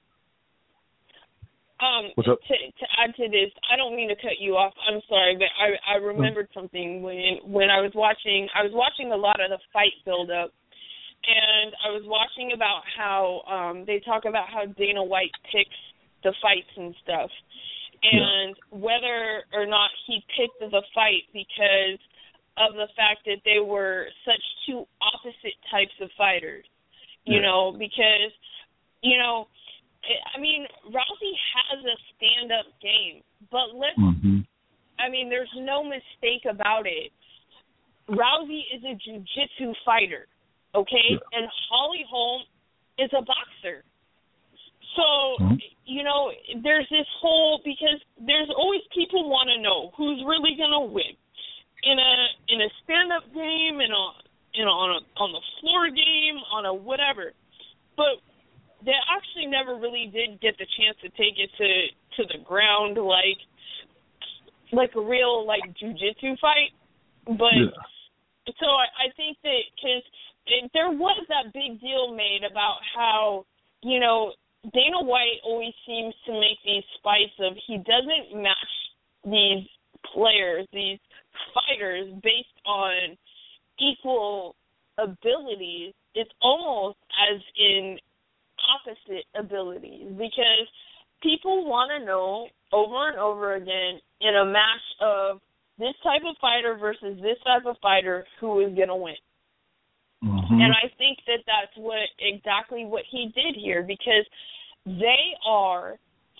S5: um,
S2: what's up?
S5: To, to add to this, I don't mean to cut you off. I'm sorry, but I I remembered mm. something when when I was watching. I was watching a lot of the fight build up, and I was watching about how um, they talk about how Dana White picks the fights and stuff, and yeah. whether or not he picked the fight because of the fact that they were such two opposite types of fighters, you yeah. know, because, you know, I mean, Rousey has a stand-up game, but let's, mm-hmm. I mean, there's no mistake about it. Rousey is a jiu-jitsu fighter, okay? Yeah. And Holly Holm is a boxer. So, mm-hmm. you know, there's this whole, because there's always people want to know who's really going to win. In a in a stand-up game, in a you know on a on the floor game, on a whatever, but they actually never really did get the chance to take it to, to the ground like like a real like jiu-jitsu fight. But yeah. so I, I think that because there was that big deal made about how you know Dana White always seems to make these fights of he doesn't match these players, these fighters based on equal abilities. It's almost as in opposite abilities because people want to know over and over again in a match of this type of fighter versus this type of fighter who is going to win. Mm-hmm. And I think that that's what exactly what he did here because they are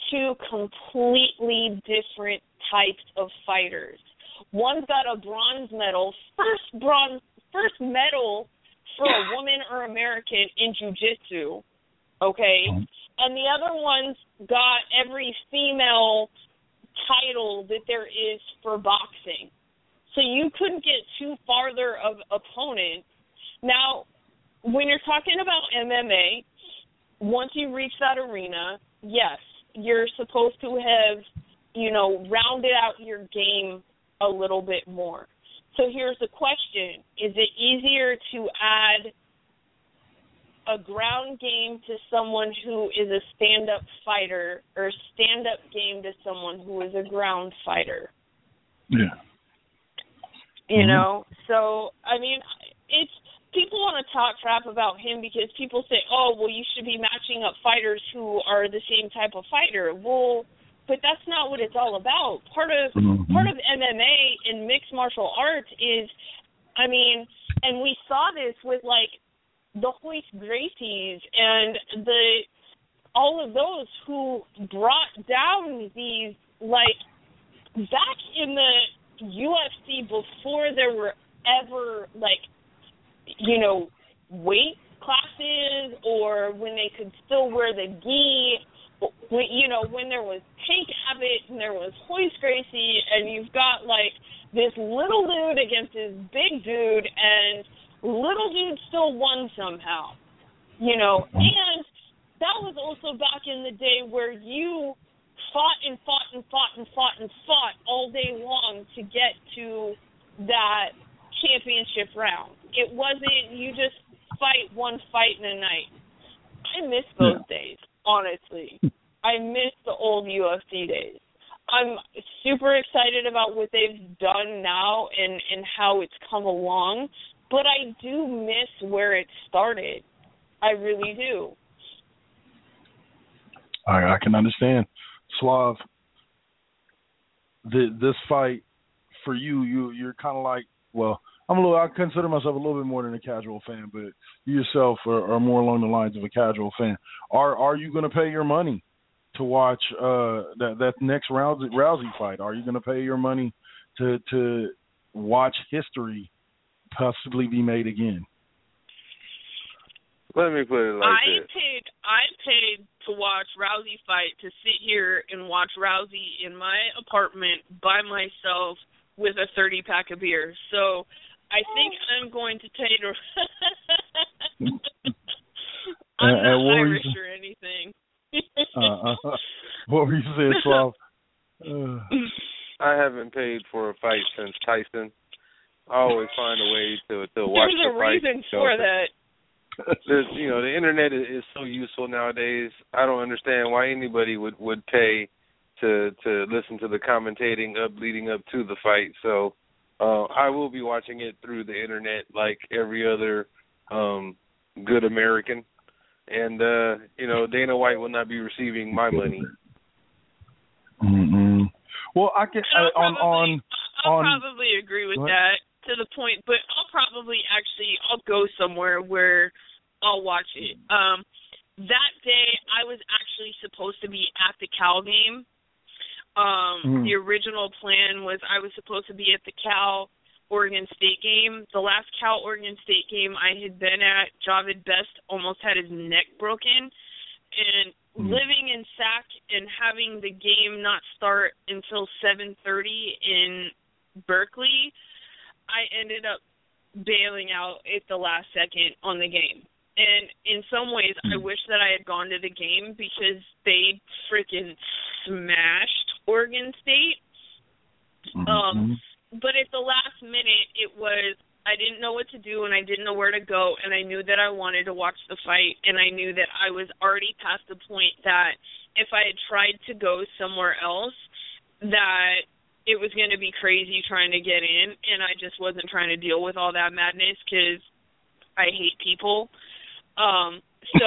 S5: two completely different types of fighters. One's got a bronze medal, first bronze, first medal for a woman or American in jiu-jitsu, okay? And the other one's got every female title that there is for boxing. So you couldn't get too farther of opponents. Now, when you're talking about M M A, once you reach that arena, yes, you're supposed to have, you know, rounded out your game a little bit more. So here's the question. Is it easier to add a ground game to someone who is a stand-up fighter or a stand-up game to someone who is a ground fighter?
S2: Yeah.
S5: You
S2: mm-hmm.
S5: know? So, I mean, it's people want to talk crap about him because people say, oh, well, you should be matching up fighters who are the same type of fighter. Well, but that's not what it's all about. Part of mm-hmm. part of M M A and mixed martial arts is, I mean, and we saw this with like the Royce Gracies and the all of those who brought down these, like, back in the U F C before there were ever, like, you know, weight classes or when they could still wear the gi. When, you know, when there was Tank Abbott and there was Royce Gracie, and you've got, like, this little dude against this big dude, and little dude still won somehow, you know. And that was also back in the day where you fought and fought and fought and fought and fought all day long to get to that championship round. It wasn't you just fight one fight in a night. I miss those yeah. days. Honestly, I miss the old U F C days. I'm super excited about what they've done now and, and how it's come along, but I do miss where it started. I really do.
S2: I, I can understand. Suave, the, this fight, for you, you you're kind of like, well, I'm a little. I consider myself a little bit more than a casual fan, but you yourself are, are more along the lines of a casual fan. Are Are you going to pay your money to watch uh, that that next Rousey, Rousey fight? Are you going to pay your money to to watch history possibly be made again?
S4: Let me put it like
S5: I
S4: this.
S5: paid. I paid to watch Rousey fight, to sit here and watch Rousey in my apartment by myself with a thirty pack of beer. So I think I'm going to pay to. I'm
S2: uh,
S5: not
S2: uh,
S5: Irish
S2: you,
S5: or anything.
S2: uh, uh, what were you saying, Suave? Uh.
S4: I haven't paid for a fight since Tyson. I always find a way to to watch
S5: There's
S4: the
S5: a
S4: fight.
S5: reason for that.
S4: There's, you know, the internet is, is so useful nowadays. I don't understand why anybody would, would pay to to listen to the commentating up leading up to the fight. So uh, I will be watching it through the internet like every other um, good American. And, uh, you know, Dana White will not be receiving my money.
S2: Mm-hmm. Well, I can
S5: I'll
S2: uh, on
S5: probably,
S2: on
S5: I'll
S2: on.
S5: probably agree with that to the point, but I'll probably actually I'll go somewhere where I'll watch it. Um, that day I was actually supposed to be at the Cal game. Um, mm. The original plan was I was supposed to be at the Cal Oregon State game. The last Cal Oregon State game I had been at, Javid Best almost had his neck broken, and mm. living in Sac and having the game not start until seven thirty in Berkeley, I ended up bailing out at the last second on the game. And in some ways, I wish that I had gone to the game because they freaking smashed Oregon State. Mm-hmm. Um, but at the last minute, it was, I didn't know what to do and I didn't know where to go, and I knew that I wanted to watch the fight, and I knew that I was already past the point that if I had tried to go somewhere else, that it was going to be crazy trying to get in, and I just wasn't trying to deal with all that madness because I hate people. Um, so,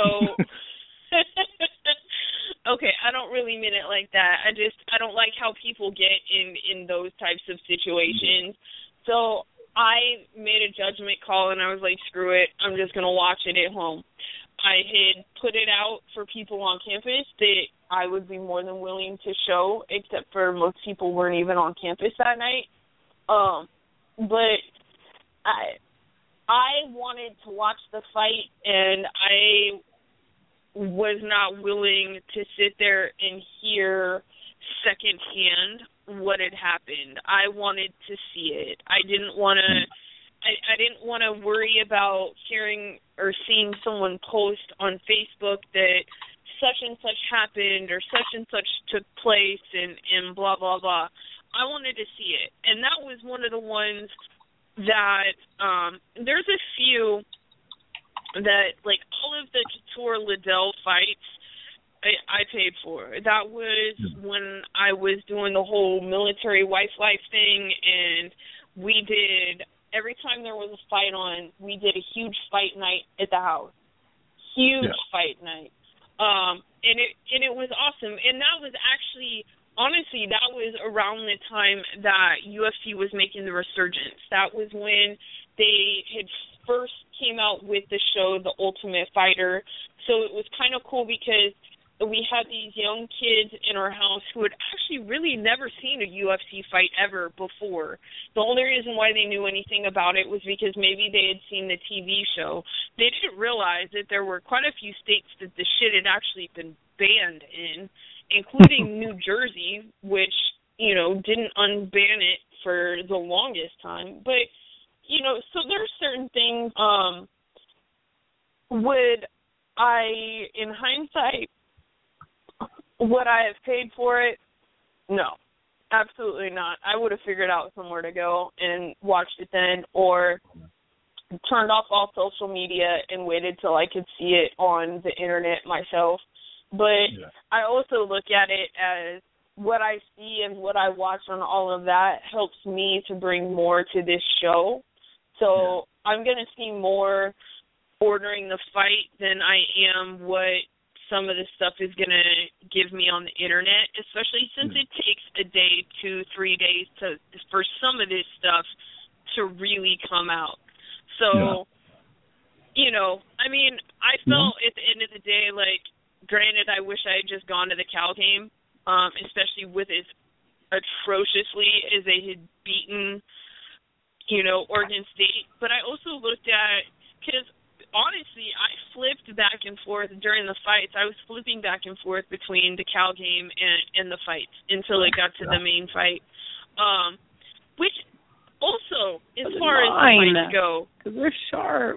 S5: okay, I don't really mean it like that. I just, I don't like how people get in, in those types of situations. So I made a judgment call, and I was like, screw it, I'm just going to watch it at home. I had put it out for people on campus that I would be more than willing to show, except for most people weren't even on campus that night. Um, but I I wanted to watch the fight, and I was not willing to sit there and hear secondhand what had happened. I wanted to see it. I didn't want to I, I didn't want to worry about hearing or seeing someone post on Facebook that such and such happened or such and such took place and, and blah, blah, blah. I wanted to see it. And that was one of the ones that um, there's a few that, like, all of the Couture Liddell fights I, I paid for. That was when I was doing the whole military wife life thing, and we did, every time there was a fight on, we did a huge fight night at the house. Huge yeah. fight night. Um, and it and it was awesome. And that was actually, honestly, that was around the time that U F C was making the resurgence. That was when they had first came out with the show, The Ultimate Fighter. So it was kind of cool because we had these young kids in our house who had actually really never seen a U F C fight ever before. The only reason why they knew anything about it was because maybe they had seen the T V show. They didn't realize that there were quite a few states that the shit had actually been banned in, including New Jersey, which, you know, didn't unban it for the longest time. But, you know, so there are certain things, um, would I, in hindsight, would I have paid for it? No, absolutely not. I would have figured out somewhere to go and watched it then, or turned off all social media and waited till I could see it on the internet myself. But yeah. I also look at it as what I see and what I watch on all of that helps me to bring more to this show. So yeah. I'm going to see more ordering the fight than I am what some of this stuff is going to give me on the internet, especially since it takes a day, two, three days to for some of this stuff to really come out. So, yeah. you know, I mean, I felt yeah. at the end of the day, like, granted, I wish I had just gone to the Cal game, um, especially with as atrociously as they had beaten, you know, Oregon State. But I also looked at, because honestly, I flipped back and forth during the fights. I was flipping back and forth between the Cal game and, and the fights until it got to the main fight. Um, which also, as
S7: That's
S5: far
S7: mine,
S5: as the fights go,
S7: because they're sharp.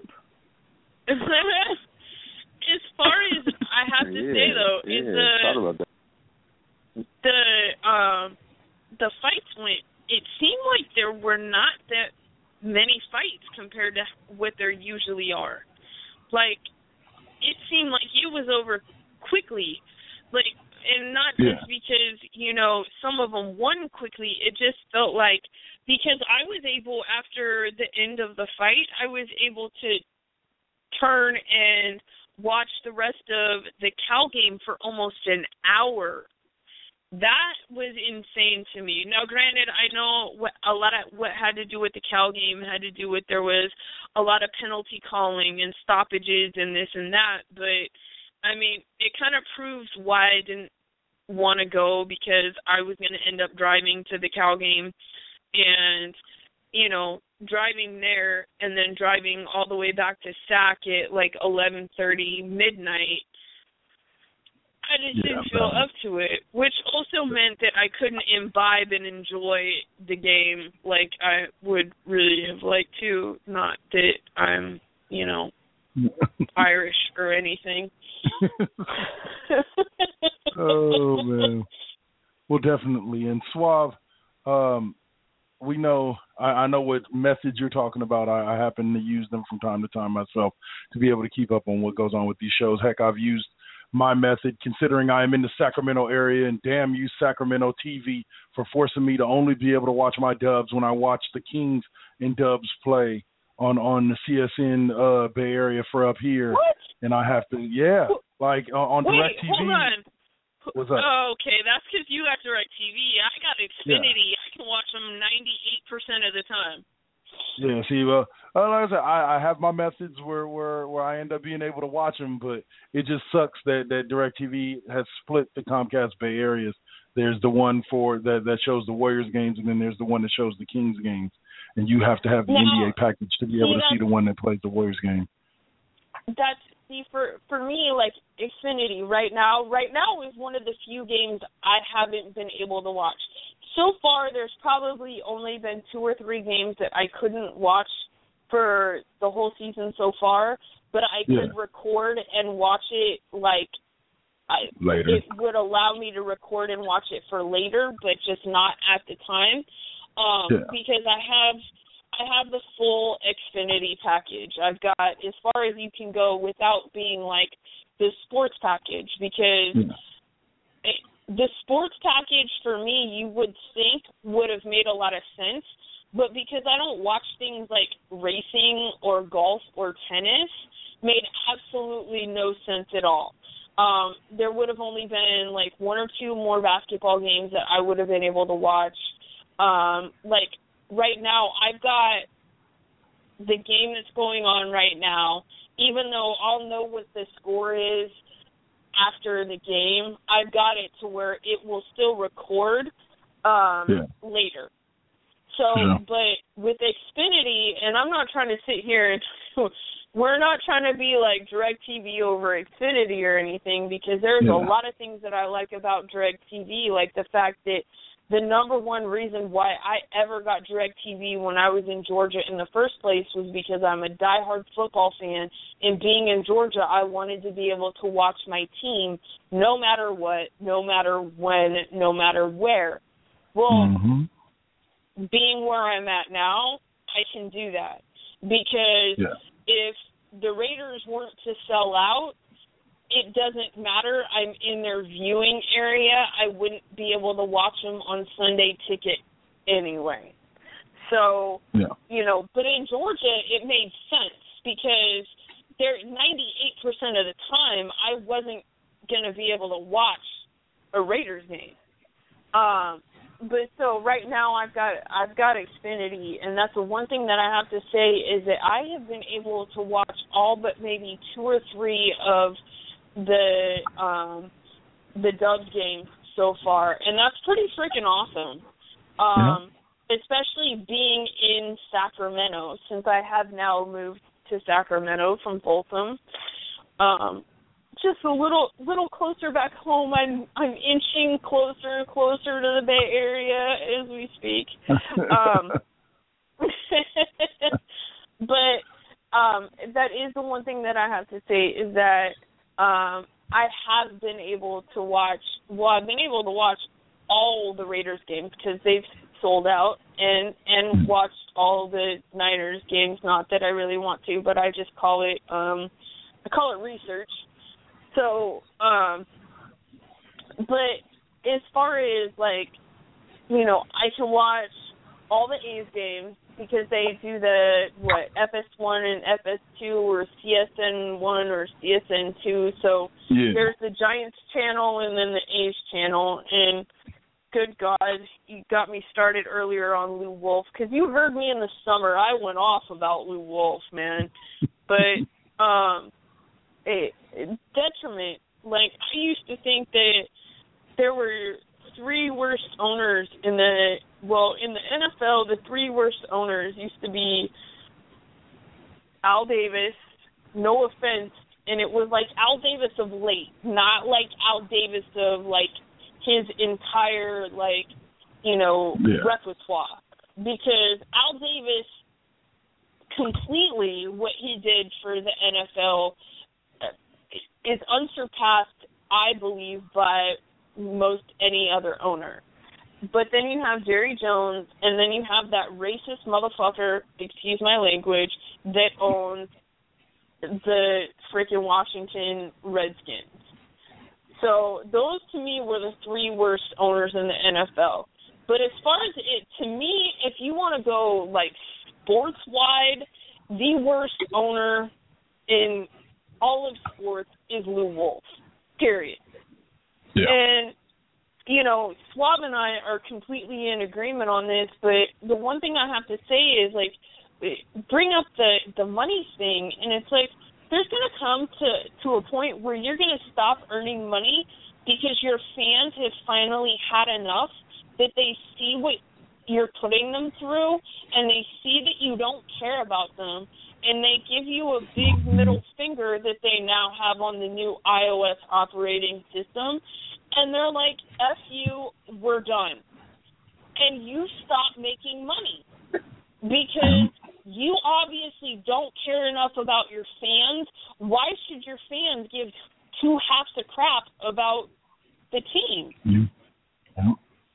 S5: As far as I have to
S8: yeah,
S5: say though,
S8: yeah,
S5: is the the um the fights went. It seemed like there were not that many fights compared to what there usually are. Like, it seemed like it was over quickly. Like, and not just yeah. because, you know, some of them won quickly. It just felt like, because I was able, after the end of the fight, I was able to turn and watch the rest of the Cal game for almost an hour. That was insane to me. Now, granted, I know what a lot of what had to do with the Cal game had to do with there was a lot of penalty calling and stoppages and this and that. But, I mean, it kind of proves why I didn't want to go, because I was going to end up driving to the Cal game and, you know, driving there and then driving all the way back to S A C at like eleven thirty, midnight. I just yeah, didn't feel up to it, which also meant that I couldn't imbibe and enjoy the game like I would really have liked to. Not that I'm, you know, Irish or anything.
S2: Oh, man. Well, definitely. And Suave, um, we know, I, I know what method you're talking about. I, I happen to use them from time to time myself to be able to keep up on what goes on with these shows. Heck, I've used my method, considering I am in the Sacramento area, and damn you, Sacramento T V, for forcing me to only be able to watch my Dubs when I watch the Kings and Dubs play on, on the C S N uh, Bay Area for up here.
S5: What?
S2: And I have to, yeah, like uh, on
S5: Wait,
S2: DirecTV.
S5: hold on.
S2: What's up?
S5: Oh, okay, that's because you got DirecTV. I got Xfinity. Yeah. I can watch them ninety-eight percent of the time.
S2: Yeah, see, well, Uh, like I said, I, I have my methods where, where, where I end up being able to watch them, but it just sucks that, that DirecTV has split the Comcast Bay areas. There's the one for that, that shows the Warriors games, and then there's the one that shows the Kings games. And you have to have the now, N B A package to be able to see the one that plays the Warriors game.
S5: That's see for for me, like Xfinity right now. Right now is one of the few games I haven't been able to watch. So far, there's probably only been two or three games that I couldn't watch for the whole season so far, but I could yeah. record and watch it like I,
S2: later.
S5: It would allow me to record and watch it for later, but just not at the time, um, yeah. because I have I have the full Xfinity package. I've got as far as you can go without being like the sports package, because
S2: yeah.
S5: it, the sports package for me, you would think would have made a lot of sense. But because I don't watch things like racing or golf or tennis, made absolutely no sense at all. Um, there would have only been like one or two more basketball games that I would have been able to watch. Um, like right now, I've got the game that's going on right now. Even though I'll know what the score is after the game, I've got it to where it will still record um,
S2: yeah.
S5: later. So,
S2: yeah.
S5: but with Xfinity, and I'm not trying to sit here and we're not trying to be like DirecTV over Xfinity or anything, because there's
S2: yeah.
S5: a lot of things that I like about DirecTV, like the fact that the number one reason why I ever got DirecTV when I was in Georgia in the first place was because I'm a diehard football fan, and being in Georgia, I wanted to be able to watch my team no matter what, no matter when, no matter where. Well,
S2: mm-hmm.
S5: being where I'm at now, I can do that. Because
S2: yeah.
S5: if the Raiders weren't to sell out, it doesn't matter. I'm in their viewing area. I wouldn't be able to watch them on Sunday Ticket anyway. So,
S2: yeah.
S5: you know, but in Georgia, it made sense because there ninety-eight percent of the time I wasn't going to be able to watch a Raiders game. Um, but so right now I've got I've got Xfinity, and that's the one thing that I have to say is that I have been able to watch all but maybe two or three of the um, the Dubs games so far, and that's pretty freaking awesome. Um, yeah. Especially being in Sacramento, since I have now moved to Sacramento from Folsom. Um, just a little little closer back home. I'm I'm inching closer and closer to the Bay Area as we speak. Um, but um, that is the one thing that I have to say is that um, I have been able to watch. Well, I've been able to watch all the Raiders games because they've sold out, and and watched all the Niners games. Not that I really want to, but I just call it um, I call it research. So, um, but as far as, like, you know, I can watch all the A's games because they do the, what, F S one and F S two or C S N one or C S N two. So
S2: yeah.
S5: there's the Giants channel and then the A's channel. And good God, you got me started earlier on Lou Wolf because you heard me in the summer. I went off about Lou Wolf, man. But, um... A detriment. Like, I used to think that there were three worst owners in the, well, in the N F L, the three worst owners used to be Al Davis, no offense, and it was like Al Davis of late, not like Al Davis of, like, his entire, like, you know,
S2: yeah.
S5: repertoire. Because Al Davis, completely what he did for the N F L is unsurpassed, I believe, by most any other owner. But then you have Jerry Jones, and then you have that racist motherfucker, excuse my language, that owns the freaking Washington Redskins. So those, to me, were the three worst owners in the N F L. But as far as it, to me, if you want to go, like, sports-wide, the worst owner in all of sports is Lou Wolf, period.
S2: Yeah.
S5: And, you know, Swab and I are completely in agreement on this, but the one thing I have to say is, like, bring up the, the money thing, and it's like there's going to come to, to a point where you're going to stop earning money because your fans have finally had enough that they see what you're putting them through, and they see that you don't care about them, and they give you a big middle finger that they now have on the new iOS operating system, and they're like, F you, we're done. And you stop making money because you obviously don't care enough about your fans. Why should your fans give two halves a crap about the team?
S2: Yeah.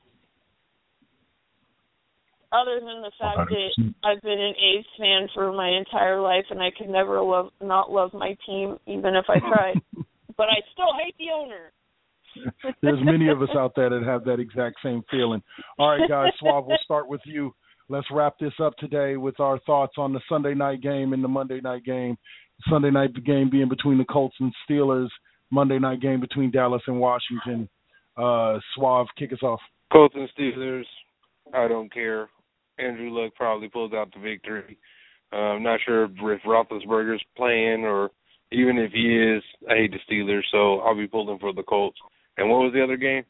S5: Other than the fact that I've been an A's fan for my entire life, and I could never love not love my team, even if I tried. But I still hate the owner.
S2: There's many of us out there that have that exact same feeling. All right, guys, Suave, we'll start with you. Let's wrap this up today with our thoughts on the Sunday night game and the Monday night game. Sunday night game being between the Colts and Steelers. Monday night game between Dallas and Washington. Uh, Suave, kick us off.
S4: Colts and Steelers, I don't care. Andrew Luck probably pulls out the victory. Uh, I'm not sure if Roethlisberger's playing, or even if he is, I hate the Steelers, so I'll be pulling for the Colts. And what was the other game?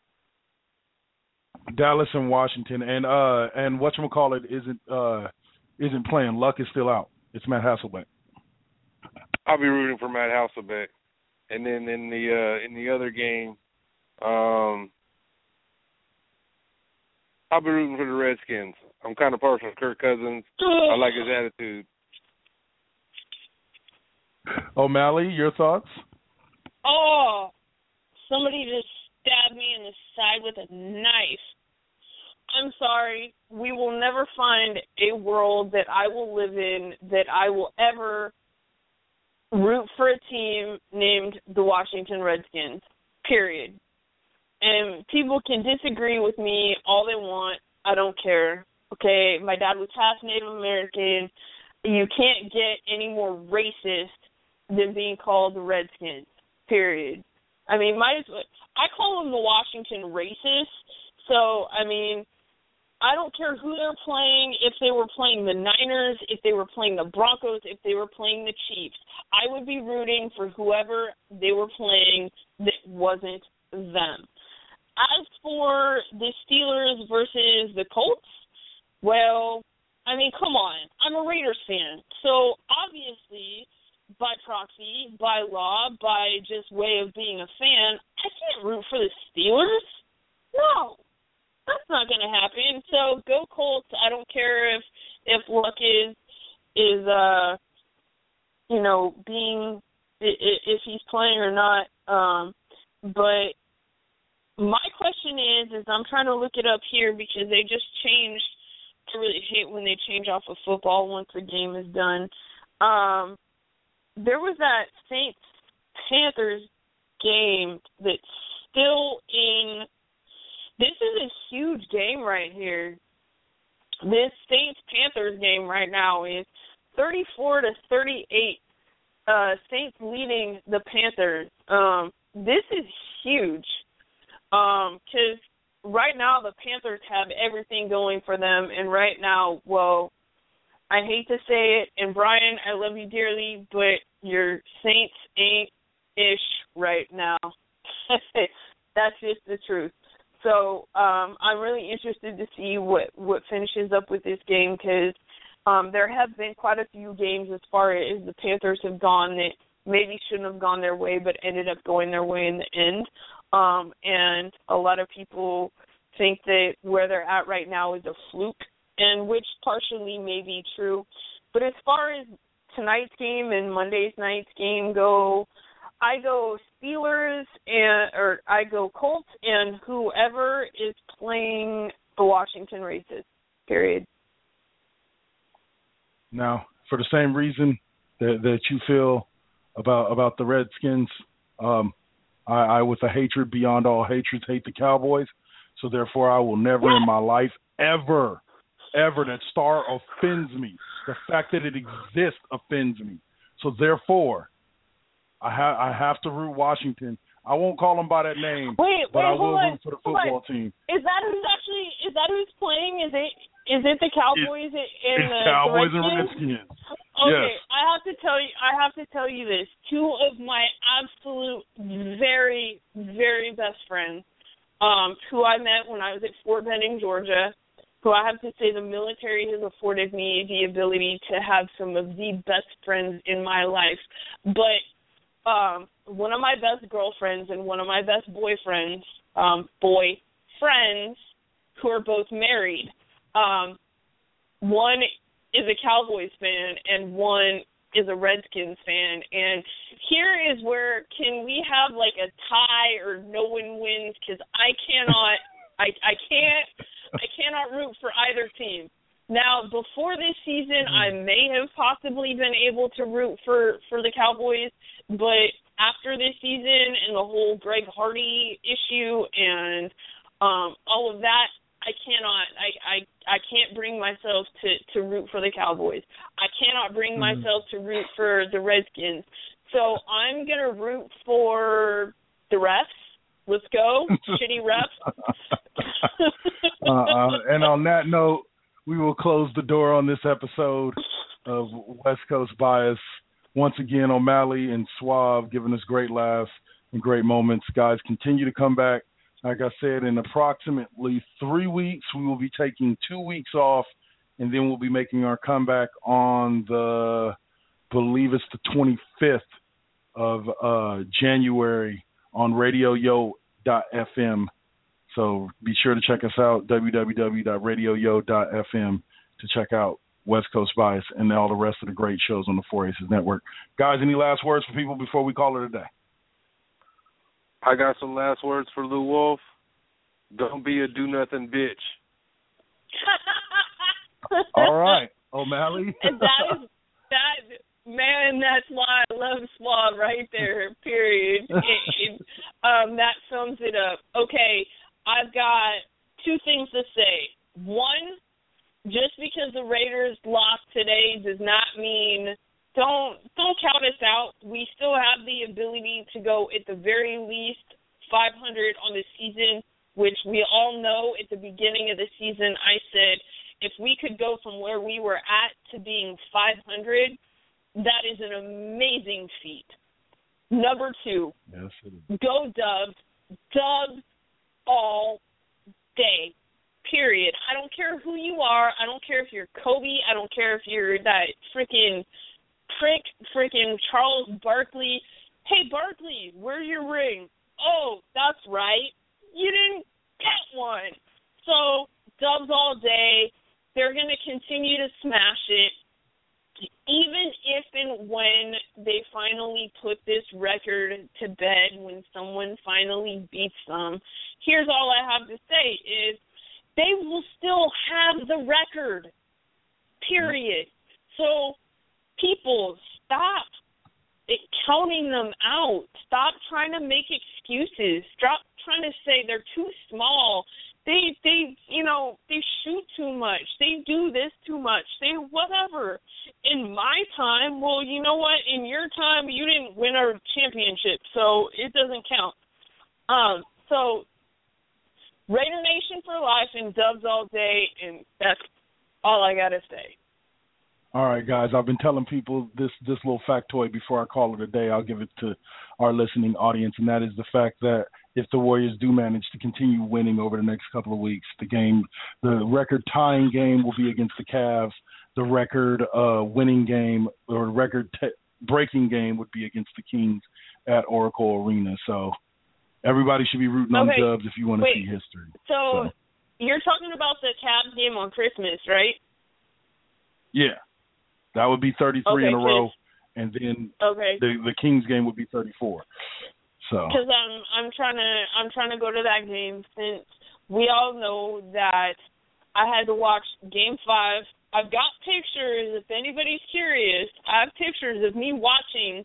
S2: Dallas and Washington, and uh, and whatchamacallit isn't uh, isn't playing. Luck is still out. It's Matt Hasselbeck.
S4: I'll be rooting for Matt Hasselbeck. And then in the uh, in the other game, um, I'll be rooting for the Redskins. I'm kind of partial to Kirk Cousins. I like his attitude.
S2: O'Malley, your thoughts?
S5: Oh, somebody just stabbed me in the side with a knife. I'm sorry. We will never find a world that I will live in that I will ever root for a team named the Washington Redskins, period. And people can disagree with me all they want. I don't care. Okay, my dad was half Native American. You can't get any more racist than being called the Redskins, period. I mean, might as well. I call them the Washington racists. So, I mean, I don't care who they're playing, if they were playing the Niners, if they were playing the Broncos, if they were playing the Chiefs. I would be rooting for whoever they were playing that wasn't them. As for the Steelers versus the Colts, well, I mean, come on. I'm a Raiders fan. So, obviously, by proxy, by law, by just way of being a fan, I can't root for the Steelers. No, that's not going to happen. So, go Colts. I don't care if, if Luck is, is uh, you know, being, if he's playing or not. Um, but my question is, is I'm trying to look it up here because they just changed. I really hate when they change off of football once the game is done. Um, there was that Saints-Panthers game that's still in. This is a huge game right here. This Saints-Panthers game right now is thirty-four to thirty-eight. Uh, Saints leading the Panthers. Um, this is huge because um, right now the Panthers have everything going for them, and right now, well, I hate to say it, and Brian, I love you dearly, but your Saints ain't ish right now. That's just the truth. So um, I'm really interested to see what, what finishes up with this game because um, there have been quite a few games as far as the Panthers have gone that maybe shouldn't have gone their way but ended up going their way in the end. Um, and a lot of people think that where they're at right now is a fluke, and which partially may be true. But as far as tonight's game and Monday's night's game go, I go Steelers and or I go Colts and whoever is playing the Washington Races, period.
S2: Now, for the same reason that, that you feel about about the Redskins, um, I, I, with a hatred beyond all hatreds, hate the Cowboys. So therefore, I will never in my life ever, ever, that star offends me. The fact that it exists offends me. So therefore, I, ha- I have to root Washington. I won't call them by that name,
S5: wait,
S2: but
S5: wait,
S2: I will
S5: on,
S2: root for the football team.
S5: Is that who's actually? Is that who's playing? Is it? Is it the Cowboys
S2: it,
S5: and
S2: it's
S5: the
S2: Cowboys
S5: the
S2: and
S5: Redskins?
S2: Redskins.
S5: Okay,
S2: Yes.
S5: I have to tell you. I have to tell you this. Two of my absolute, very, very best friends, um, who I met when I was at Fort Benning, Georgia, who I have to say the military has afforded me the ability to have some of the best friends in my life. But um, one of my best girlfriends and one of my best boyfriends, um, boy friends, who are both married. Um, one is a Cowboys fan and one is a Redskins fan. And here is where, can we have like a tie or no one wins? Because I cannot, I, I can't, I cannot root for either team. Now, before this season, I may have possibly been able to root for, for the Cowboys, but after this season and the whole Greg Hardy issue and um, all of that, I cannot. I, I I can't bring myself to, to root for the Cowboys. I cannot bring mm-hmm. myself to root for the Redskins. So I'm gonna root for the refs. Let's go, shitty refs.
S2: uh-uh. And on that note, we will close the door on this episode of West Coast Bias. Once again, O'Malley and Suave giving us great laughs and great moments. Guys, continue to come back. Like I said, in approximately three weeks, we will be taking two weeks off, and then we'll be making our comeback on the, believe it's the twenty-fifth of uh, January on radio yo dot f m. So be sure to check us out, w w w dot radio yo dot f m, to check out West Coast Bias and all the rest of the great shows on the four Aces Network. Guys, any last words for people before we call it a day?
S4: I got some last words for Lou Wolf. Don't be a do-nothing bitch.
S2: All right, O'Malley.
S5: And that is, that, man, that's why I love Suave right there, period. It, it, um, that sums it up. Okay, I've got two things to say. One, just because the Raiders lost today does not mean don't don't count us out. We still have the ability to go at the very least five hundred on the season, which we all know at the beginning of the season I said if we could go from where we were at to being five hundred, that is an amazing feat. Number two,
S2: yes, it is.
S5: Go Dubs. Dubs all day. Period. I don't care who you are. I don't care if you're Kobe. I don't care if you're that freaking prick, freaking Charles Barkley. Hey, Barkley, where's your ring? Oh, that's right. You didn't get one. So, Dubs all day. They're going to continue to smash it. Even if and when they finally put this record to bed, when someone finally beats them, here's all I have to say is they will still have the record, period. So, people, stop counting them out. Stop trying to make excuses. Stop trying to say they're too small. They, they, you know, they shoot too much. They do this too much. They whatever. In my time, well, you know what? In your time, you didn't win a championship, so it doesn't count. Um, so Raider Nation for life and Dubs all day, and that's all I got to say.
S2: All right, guys, I've been telling people this, this little factoid before I call it a day. I'll give it to our listening audience, and that is the fact that if the Warriors do manage to continue winning over the next couple of weeks, the game, the record-tying game will be against the Cavs. The record-winning uh, game or record-breaking game would be against the Kings at Oracle Arena. So everybody should be rooting
S5: okay.
S2: on the Dubs if you want to
S5: Wait.
S2: see history.
S5: So,
S2: so
S5: you're talking about the Cavs game on Christmas, right?
S2: Yeah. That would be thirty-three
S5: okay,
S2: in a row, and then
S5: okay.
S2: the the Kings game would be thirty-four. So
S5: because I'm I'm trying to I'm trying to go to that game since we all know that I had to watch Game Five. I've got pictures. If anybody's curious, I have pictures of me watching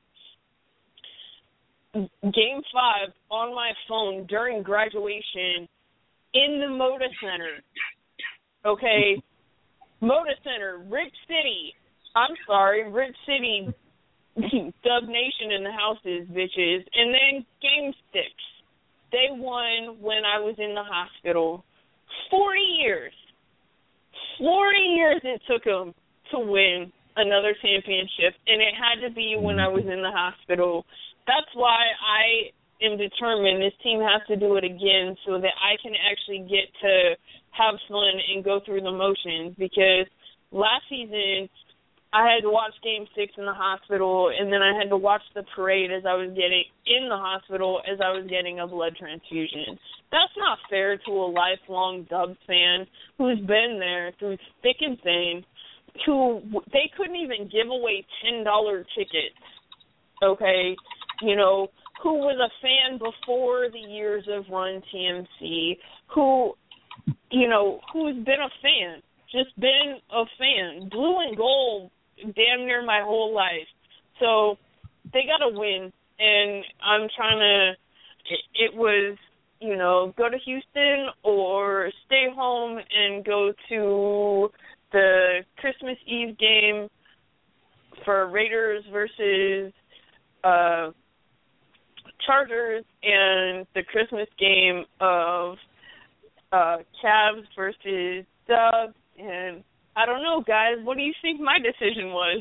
S5: Game Five on my phone during graduation in the Moda Center. Okay, Moda Center, Rip City. I'm sorry, Rip City, Dub Nation in the houses, bitches. And then Game Six. They won when I was in the hospital. Forty years. forty years it took them to win another championship, and it had to be when I was in the hospital. That's why I am determined this team has to do it again so that I can actually get to have fun and go through the motions, because last season I had to watch Game six in the hospital, and then I had to watch the parade as I was getting in the hospital as I was getting a blood transfusion. That's not fair to a lifelong Dubs fan who's been there through thick and thin, who they couldn't even give away ten dollar tickets, okay? You know, who was a fan before the years of Run T M C, who, you know, who's been a fan, just been a fan, blue and gold damn near my whole life. So they got to win, and I'm trying to, it, it was, you know, go to Houston or stay home and go to the Christmas Eve game for Raiders versus uh, Chargers, and the Christmas game of uh, Cavs versus Dubs. And I don't know, guys. What do you think my decision was?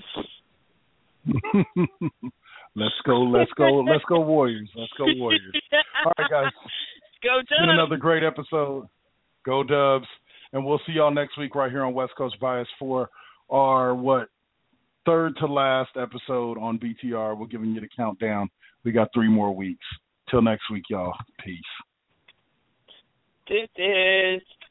S2: let's go, let's go, let's go Warriors. Let's go Warriors. All right, guys.
S5: Go Dubs.
S2: It's been another great episode. Go Dubs. And we'll see y'all next week right here on West Coast Bias for our, what, third to last episode on B T R. We're giving you the countdown. We got three more weeks. Till next week, y'all. Peace.
S5: This is